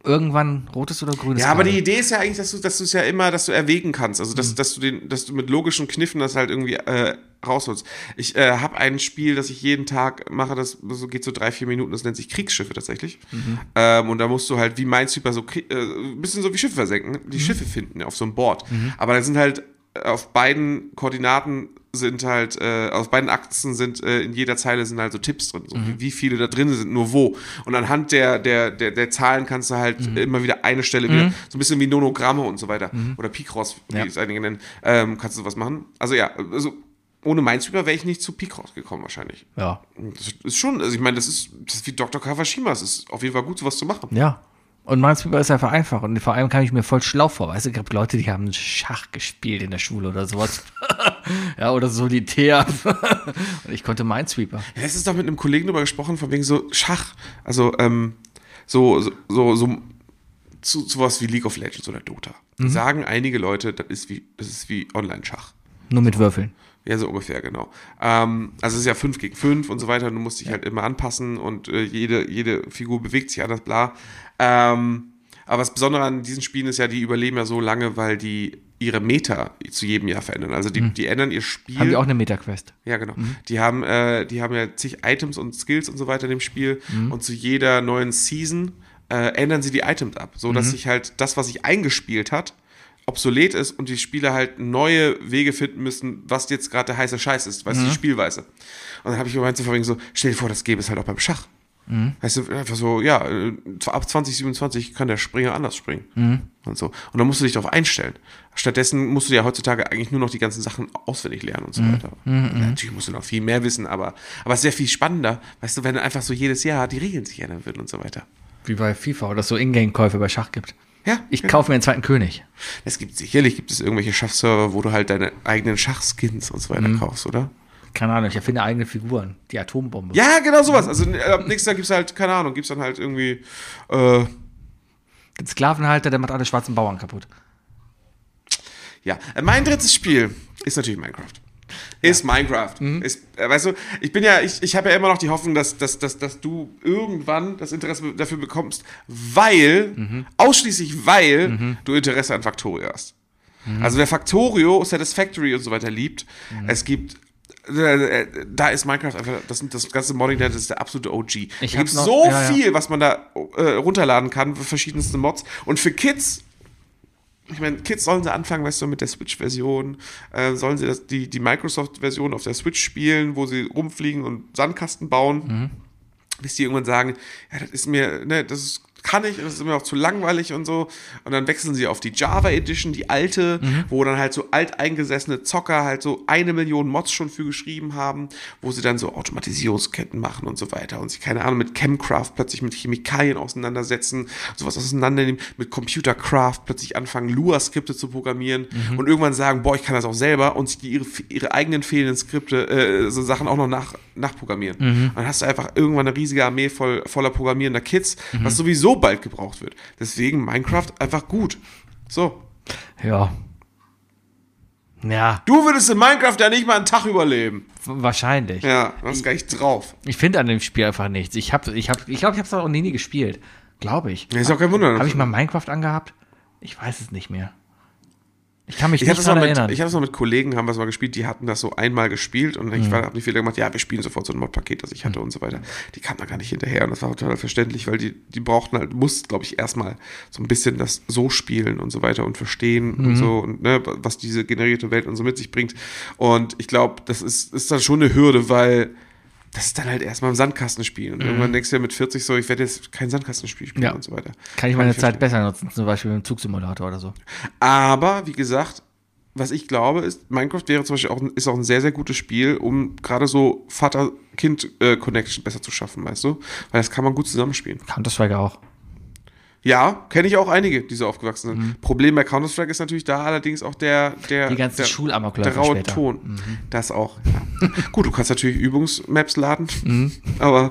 irgendwann rotes oder grünes Ja, aber Kabel. die Idee ist ja eigentlich, dass du, dass du es ja immer, dass du erwägen kannst. Also, dass, mhm. dass du den, dass du mit logischen Kniffen das halt irgendwie äh, rausholst. Ich äh, habe ein Spiel, das ich jeden Tag mache, das so geht so drei, vier Minuten, das nennt sich Kriegsschiffe tatsächlich. Mhm. Ähm, und da musst du halt wie Minesweeper so äh, ein bisschen so wie Schiffe versenken, die mhm. Schiffe finden auf so einem Board. Mhm. Aber da sind halt auf beiden Koordinaten sind halt, äh, auf beiden Achsen sind, äh, in jeder Zeile sind halt so Tipps drin, so mhm. wie viele da drin sind, nur wo. Und anhand der, der, der, der Zahlen kannst du halt mhm. immer wieder eine Stelle wieder, so ein bisschen wie Nonogramme und so weiter. Mhm. Oder Picross, wie ja. es einige nennen, ähm, kannst du sowas machen. Also ja, also ohne Minesweeper wäre ich nicht zu Picross gekommen wahrscheinlich. Ja. Das ist schon, also ich meine, das ist, das ist wie Doktor Kawashima, es ist auf jeden Fall gut, sowas zu machen. Ja. Und Minesweeper ist einfach einfach. Und vor allem kam ich mir voll schlau vor. Weißt du, ich habe Leute, die haben Schach gespielt in der Schule oder sowas. Ja, oder Solitär. Und ich konnte Minesweeper. Ja, es ist doch mit einem Kollegen drüber gesprochen, von wegen so Schach. Also, ähm, so, so, so, so zu sowas wie League of Legends oder Dota. Mhm. Sagen einige Leute, das ist wie, das ist wie Online-Schach. Nur mit Würfeln. Ja, so ungefähr, genau. Ähm, also es ist ja fünf gegen fünf und so weiter. Du musst dich ja. halt immer anpassen und äh, jede, jede Figur bewegt sich anders, bla. Ähm, aber das Besondere an diesen Spielen ist ja, die überleben ja so lange, weil die ihre Meta zu jedem Jahr verändern. Also die, mhm. die ändern ihr Spiel. Haben die auch eine Meta-Quest? Ja, genau. Mhm. Die haben, äh, die haben ja zig Items und Skills und so weiter in dem Spiel. Mhm. Und zu jeder neuen Season äh, ändern sie die Items ab, so dass Mhm. sich halt das, was sich eingespielt hat, obsolet ist und die Spieler halt neue Wege finden müssen, was jetzt gerade der heiße Scheiß ist, weißt du, Mhm. die Spielweise. Und dann habe ich gemeint, so, so, stell dir vor, das gäbe es halt auch beim Schach. Mhm. Weißt du, einfach so, ja, äh, ab zwanzig siebenundzwanzig kann der Springer anders springen. Mhm. Und so. Und dann musst du dich darauf einstellen. Stattdessen musst du ja heutzutage eigentlich nur noch die ganzen Sachen auswendig lernen und so Mhm. weiter. Mhm. Ja, natürlich musst du noch viel mehr wissen, aber, aber es ist sehr viel spannender, weißt du, wenn einfach so jedes Jahr die Regeln sich ändern würden und so weiter. Wie bei FIFA oder es so Ingame-Käufe bei Schach gibt. Ja, Ich genau. kaufe mir einen zweiten König. Es gibt sicherlich gibt es irgendwelche Schachserver, wo du halt deine eigenen Schachskins und so weiter Mhm. kaufst, oder? Keine Ahnung, ich erfinde eigene Figuren. Die Atombombe. Ja, genau sowas. Also äh, ab nächstes Jahr gibt's halt, keine Ahnung, gibt's dann halt irgendwie äh, Den Sklavenhalter, der macht alle schwarzen Bauern kaputt. ja. Äh, Mein drittes Spiel ist natürlich Minecraft. Ist Minecraft. Ist, äh, weißt du, ich bin ja, ich, ich habe ja immer noch die Hoffnung, dass, dass, dass, dass du irgendwann das Interesse dafür bekommst, weil, ausschließlich weil du Interesse an Factorio hast. Also wer Factorio, Satisfactory und so weiter liebt, es gibt äh, da ist Minecraft einfach, das, das ganze Modding, das ist der absolute O G. Ich Da gibt hab's noch- so ja, ja. viel, was man da äh, runterladen kann, verschiedenste Mods. Und für Kids, ich meine, Kids sollen sie anfangen, weißt du, mit der Switch-Version, äh, sollen sie das, die, die Microsoft-Version auf der Switch spielen, wo sie rumfliegen und Sandkasten bauen, Mhm. bis die irgendwann sagen, ja, das ist mir, ne, das ist, kann ich, das ist mir auch zu langweilig und so. Und dann wechseln sie auf die Java Edition, die alte, Mhm. wo dann halt so alteingesessene Zocker halt so eine Million Mods schon für geschrieben haben, wo sie dann so Automatisierungsketten machen und so weiter und sich, keine Ahnung, mit Chemcraft plötzlich mit Chemikalien auseinandersetzen, sowas auseinandernehmen, mit Computercraft plötzlich anfangen, Lua-Skripte zu programmieren Mhm. und irgendwann sagen, boah, ich kann das auch selber und sich die, ihre, ihre eigenen fehlenden Skripte, äh, so Sachen auch noch nach, nachprogrammieren. Mhm. Und dann hast du einfach irgendwann eine riesige Armee voll, voller programmierender Kids, Mhm. was sowieso bald gebraucht wird. Deswegen Minecraft einfach gut. So. Ja. Ja, Du würdest in Minecraft ja nicht mal einen Tag überleben. wahrscheinlich. Ja, du hast gar nicht drauf. Ich finde an dem Spiel einfach nichts. Ich habe, ich hab, ich glaube, ich habe es auch nie, nie gespielt. Glaube ich. Ja, ist auch kein Wunder. Habe ich mal Minecraft angehabt? Ich weiß es nicht mehr. Ich kann mich Ich habe nicht das, daran mal mit- erinnern. ich hab das mal mit Kollegen, haben wir es mal gespielt, die hatten das so einmal gespielt und ich habe nicht wieder gemacht, ja, wir spielen sofort so ein Mod-Paket, das ich hatte und so weiter. Die kamen da gar nicht hinterher und das war total verständlich, weil die, die brauchten halt, mussten, glaube ich, erstmal so ein bisschen das so spielen und so weiter und verstehen und so und ne, was diese generierte Welt und so mit sich bringt. Und ich glaube, das ist, ist dann schon eine Hürde, weil das ist dann halt erstmal im Sandkasten spielen. Und irgendwann denkst du ja mit vierzig so, ich werde jetzt kein Sandkastenspiel spielen Ja. und so weiter. Kann ich meine verstehen. Zeit besser nutzen, zum Beispiel mit dem Zugsimulator oder so. Aber, wie gesagt, was ich glaube, ist, Minecraft wäre zum Beispiel auch, ein- ist auch ein sehr, sehr gutes Spiel, um gerade so Vater-Kind-Connection besser zu schaffen, weißt du? Weil das kann man gut zusammenspielen. Counter-Strike auch. Ja, kenne ich auch einige, die so aufgewachsen sind. Problem bei Counter-Strike ist natürlich da allerdings auch der, der, Die ganzen der, Schulamokläufer der raue später. Ton. Das auch, ja. Gut, du kannst natürlich Übungsmaps laden, Mhm. aber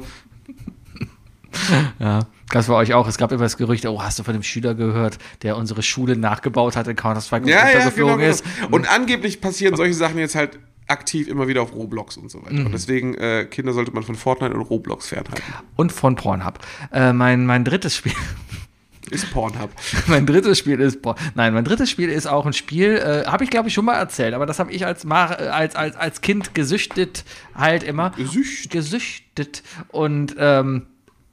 Ja, das war euch auch. Es gab immer das Gerücht, oh, hast du von dem Schüler gehört, der unsere Schule nachgebaut hat in Counter-Strike und ja, ja, genau, runtergeflogen genau. ist? Und angeblich passieren solche Sachen jetzt halt aktiv immer wieder auf Roblox und so weiter. Mhm. Und deswegen, äh, Kinder sollte man von Fortnite und Roblox fernhalten. Und von Pornhub. Äh, mein, mein drittes Spiel. Ist Pornhub. Mein drittes Spiel ist, boah, nein, mein drittes Spiel ist auch ein Spiel, äh, habe ich glaube ich schon mal erzählt, aber das habe ich als, Mar- äh, als, als, als Kind gesüchtet halt immer. Gesüchtet. Gesüchtet. Und ähm,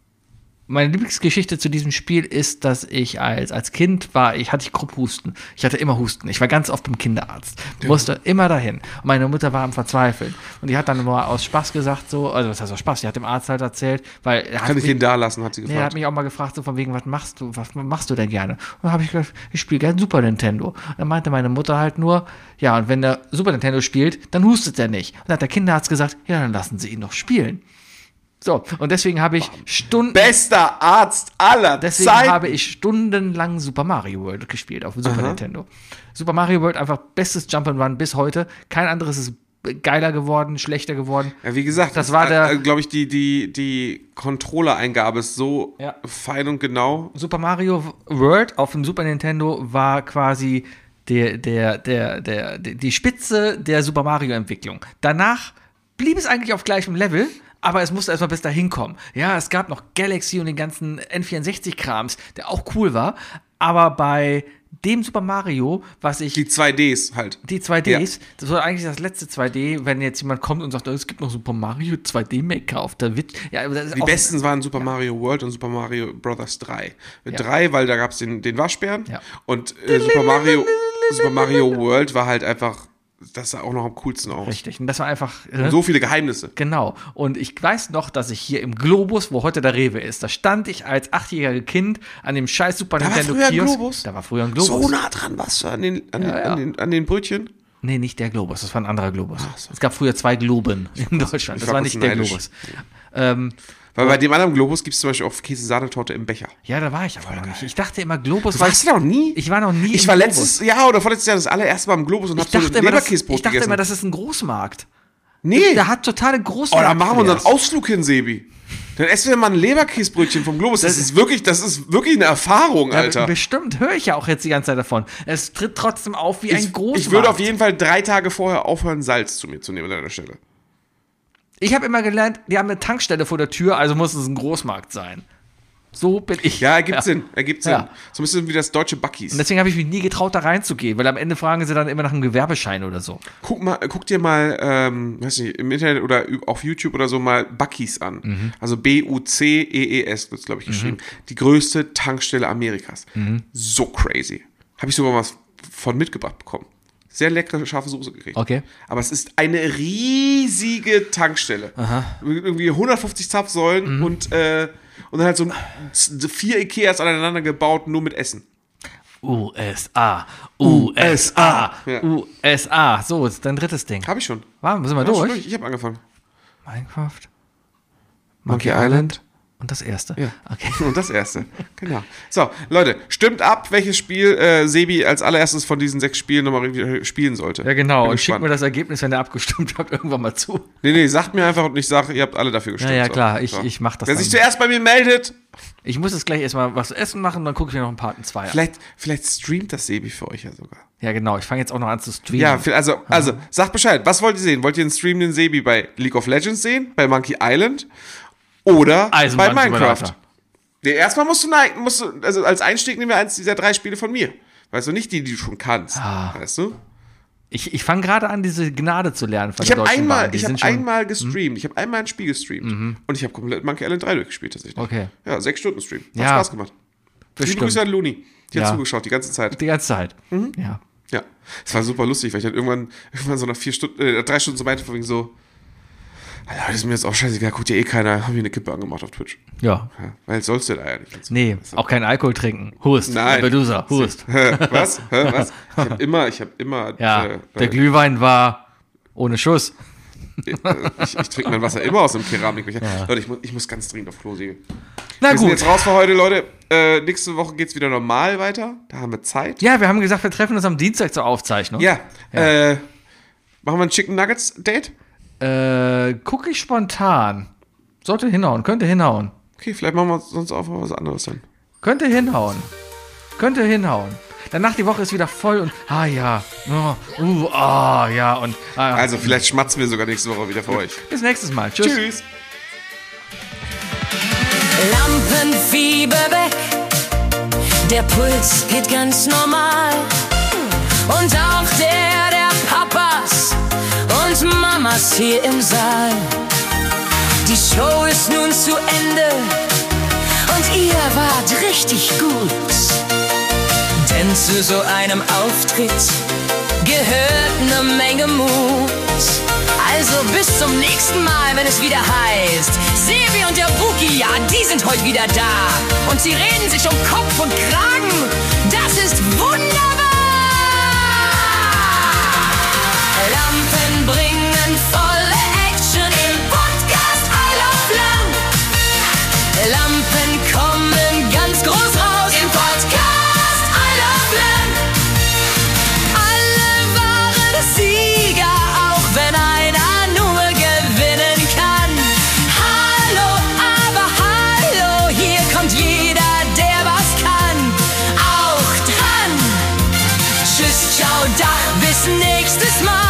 meine Lieblingsgeschichte zu diesem Spiel ist, dass ich als, als Kind war, ich hatte ich grob Husten. Ich hatte immer Husten. Ich war ganz oft beim Kinderarzt. Ja. Musste immer dahin. Und meine Mutter war am Verzweifeln. Und die hat dann nur aus Spaß gesagt, so, also was heißt aus Spaß? Die hat dem Arzt halt erzählt, weil er hat Kann ich mich- den da lassen, hat sie Nee, gefragt. er hat mich auch mal gefragt, so von wegen, was machst du, was machst du denn gerne? Und dann habe ich gesagt, ich spiele gerne Super Nintendo. Und dann meinte meine Mutter halt nur, ja, und wenn der Super Nintendo spielt, dann hustet er nicht. Und dann hat der Kinderarzt gesagt, ja, dann lassen Sie ihn doch spielen. So, und deswegen habe ich Stunden, Bester Arzt aller deswegen Zeiten. habe ich stundenlang Super Mario World gespielt auf dem Super Aha. Nintendo. Super Mario World einfach bestes Jump'n'Run bis heute. Kein anderes ist geiler geworden, schlechter geworden. Ja, wie gesagt, Das war der- äh, glaube ich, die, die, die Controller-Eingabe ist so Ja. fein und genau. Super Mario World auf dem Super Nintendo war quasi der, der, der, der, der, die Spitze der Super Mario-Entwicklung. Danach blieb es eigentlich auf gleichem Level, aber es musste erstmal bis dahin kommen. Ja, es gab noch Galaxy und den ganzen N vierundsechzig-Krams, der auch cool war, aber bei dem Super Mario, was ich Die zwei Ds halt. die zwei Ds, das war eigentlich das letzte zwei D, wenn jetzt jemand kommt und sagt, oh, es gibt noch Super Mario zwei D Maker auf der Wit. Ja, aber das ist Die auch- besten waren Super Mario World und Super Mario Bros. drei. Mit Ja. drei, weil da gab es den, den Waschbären. Ja. Und äh, Super Mario Super Mario World war halt einfach, das sah auch noch am coolsten aus. Richtig. Und das war einfach. äh, So viele Geheimnisse. Genau. Und ich weiß noch, dass ich hier im Globus, wo heute der Rewe ist, da stand ich als achtjähriges Kind an dem scheiß Super Da war Nintendo früher ein Kiosk. Globus? Da war früher ein Globus. So nah dran warst du an den, an, Ja, den, ja. an, den, an den Brötchen. Nee, nicht der Globus, das war ein anderer Globus. Es gab früher zwei Globen in Deutschland. ich Das war war kurz nicht der neidisch. Globus. Ähm, Weil bei dem anderen Globus gibt es zum Beispiel auch Käse-Sahnetorte im Becher. ja, da war ich aber noch nicht. Ich dachte immer, Globus Du warst da noch nie? Ich war noch nie Ich im war Globus. letztes Jahr oder vorletztes Jahr das allererste Mal im Globus und Ich hab so dachte, ein immer, das, Leberkäsebrot ich dachte gegessen. immer, das ist ein Großmarkt. nee. Der hat totale Oh, Großmarkt. da machen wir unseren Ausflug hin, Sebi. Dann essen wir mal ein Leberkäsebrötchen vom Globus. Das, ist wirklich, das ist wirklich eine Erfahrung, Alter. Ja, bestimmt, höre ich ja auch jetzt die ganze Zeit davon. Es tritt trotzdem auf wie ein Ich, Großmarkt. ich würde auf jeden Fall drei Tage vorher aufhören, Salz zu mir zu nehmen an deiner Stelle. Ich habe immer gelernt, die haben eine Tankstelle vor der Tür, also muss es ein Großmarkt sein. So bin ich. Ja, ergibt Sinn, ergibt Sinn. Ja. So ein bisschen wie das deutsche Buckies. Und deswegen habe ich mich nie getraut, da reinzugehen, weil am Ende fragen sie dann immer nach einem Gewerbeschein oder so. Guck mal, guck dir mal, ähm, weiß nicht, im Internet oder ü- auf YouTube oder so mal Buckies an. Mhm. Also B U C E E S wird glaube ich, geschrieben. Die größte Tankstelle Amerikas. Mhm. So crazy. Habe ich sogar was von mitgebracht bekommen. Sehr leckere, scharfe Soße gekriegt. Okay. Aber es ist eine riesige Tankstelle. Mit irgendwie hundertfünfzig Zapfsäulen Mhm. und, äh, und dann halt so ein, z- vier Ikeas aneinander gebaut, nur mit Essen. U S A, U S A, Ja. U S A. So, ist dein drittes Ding. Habe ich schon. War, müssen wir Ja, schon durch? Ich habe angefangen. Minecraft, Monkey Island. und das erste. Ja. Okay. Und das erste. Genau. So, Leute, stimmt ab, welches Spiel äh, Sebi als allererstes von diesen sechs Spielen nochmal irgendwie spielen sollte. Ja, genau. Bin Und schickt gespannt. mir das Ergebnis, wenn ihr abgestimmt habt, irgendwann mal zu. Nee, nee, sagt mir einfach und ich sage, ihr habt alle dafür Ja, gestimmt. ja, So. klar. Ich, So. ich mach das Wer dann. sich zuerst bei mir meldet, Ich muss jetzt gleich erstmal was zu essen machen, dann gucke ich mir noch einen Part zwei an. vielleicht, vielleicht streamt das Sebi für euch ja sogar. Ja, genau. Ich fange jetzt auch noch an zu streamen. Ja, viel- also, also sagt Bescheid. Was wollt ihr sehen? Wollt ihr einen Stream den Sebi bei League of Legends sehen? Bei Monkey Island? Oder bei Eisenbahnsimulator. Minecraft? Nee, erstmal musst du, nein, musst du, also als Einstieg nehmen wir eins dieser drei Spiele von mir. Weißt du, nicht die, die du schon kannst. Ah. Weißt du? Ich, ich fange gerade an, diese Gnade zu lernen von Ich der habe Deutschen einmal, Bahn. Die ich habe sind schon- einmal gestreamt. Ich habe einmal ein Spiel gestreamt. Und ich habe komplett Monkey Island drei durchgespielt tatsächlich. Okay. Ja, sechs Stunden Stream. Hat Ja. Spaß gemacht. Liebe Bestimmt. Grüße an Luni. Die hat Ja. zugeschaut die ganze Zeit. Die ganze Zeit. Mhm. Ja. Ja. Es war super lustig, weil ich dann irgendwann, irgendwann so nach vier Stunden, äh, drei Stunden so meinte, von wegen so, Alter, das ist mir jetzt auch scheißegal, guckt ja eh keiner, haben wir eine Kippe angemacht auf Twitch. Ja. Ja, weil sollst du da ja nicht. Nee, auch kein Alkohol trinken. Hust. Nein. Medusa, Hust. Hä, was? Hä, was? Ich habe immer, ich habe immer, Ja, äh, der Glühwein war ohne Schuss. äh, ich, ich trinke mein Wasser immer aus dem Keramikbecher. Leute, ich muss, ich muss ganz dringend auf Klo sehen. Na Wir sind gut. jetzt raus für heute, Leute. Äh, nächste Woche geht's wieder normal weiter. Da haben wir Zeit. Ja, wir haben gesagt, wir treffen uns am Dienstag zur Aufzeichnung. Ja. Äh, machen wir ein Chicken Nuggets Date? Äh, guck ich spontan. Sollte hinhauen, könnte hinhauen. Okay, vielleicht machen wir sonst auch was anderes dann. Könnte hinhauen. Könnte hinhauen. Danach die Woche ist wieder voll und, ah ja, oh, uh, ah ja und, ah, Also vielleicht schmatzen wir sogar nächste Woche wieder für euch. bis nächstes Mal. Tschüss. Tschüss. Lampenfieber weg, Der Puls geht ganz normal. Und auch der der Papas und Mamas hier im Saal. Die Show ist nun zu Ende und ihr wart richtig gut. Denn zu so einem Auftritt gehört eine Menge Mut. Also bis zum nächsten Mal, wenn es wieder heißt, Sebi und der Wookie, ja, die sind heute wieder da. Und sie reden sich um Kopf und Kragen. Das ist wunderbar. Lampen bringen volle Action im Podcast I Love Lamp. Lampen kommen ganz groß raus im Podcast I Love Lamp. Alle waren Sieger, auch wenn einer nur gewinnen kann. Hallo, aber hallo, hier kommt jeder, der was kann. Auch dran. Tschüss, ciao, da, bis nächstes Mal.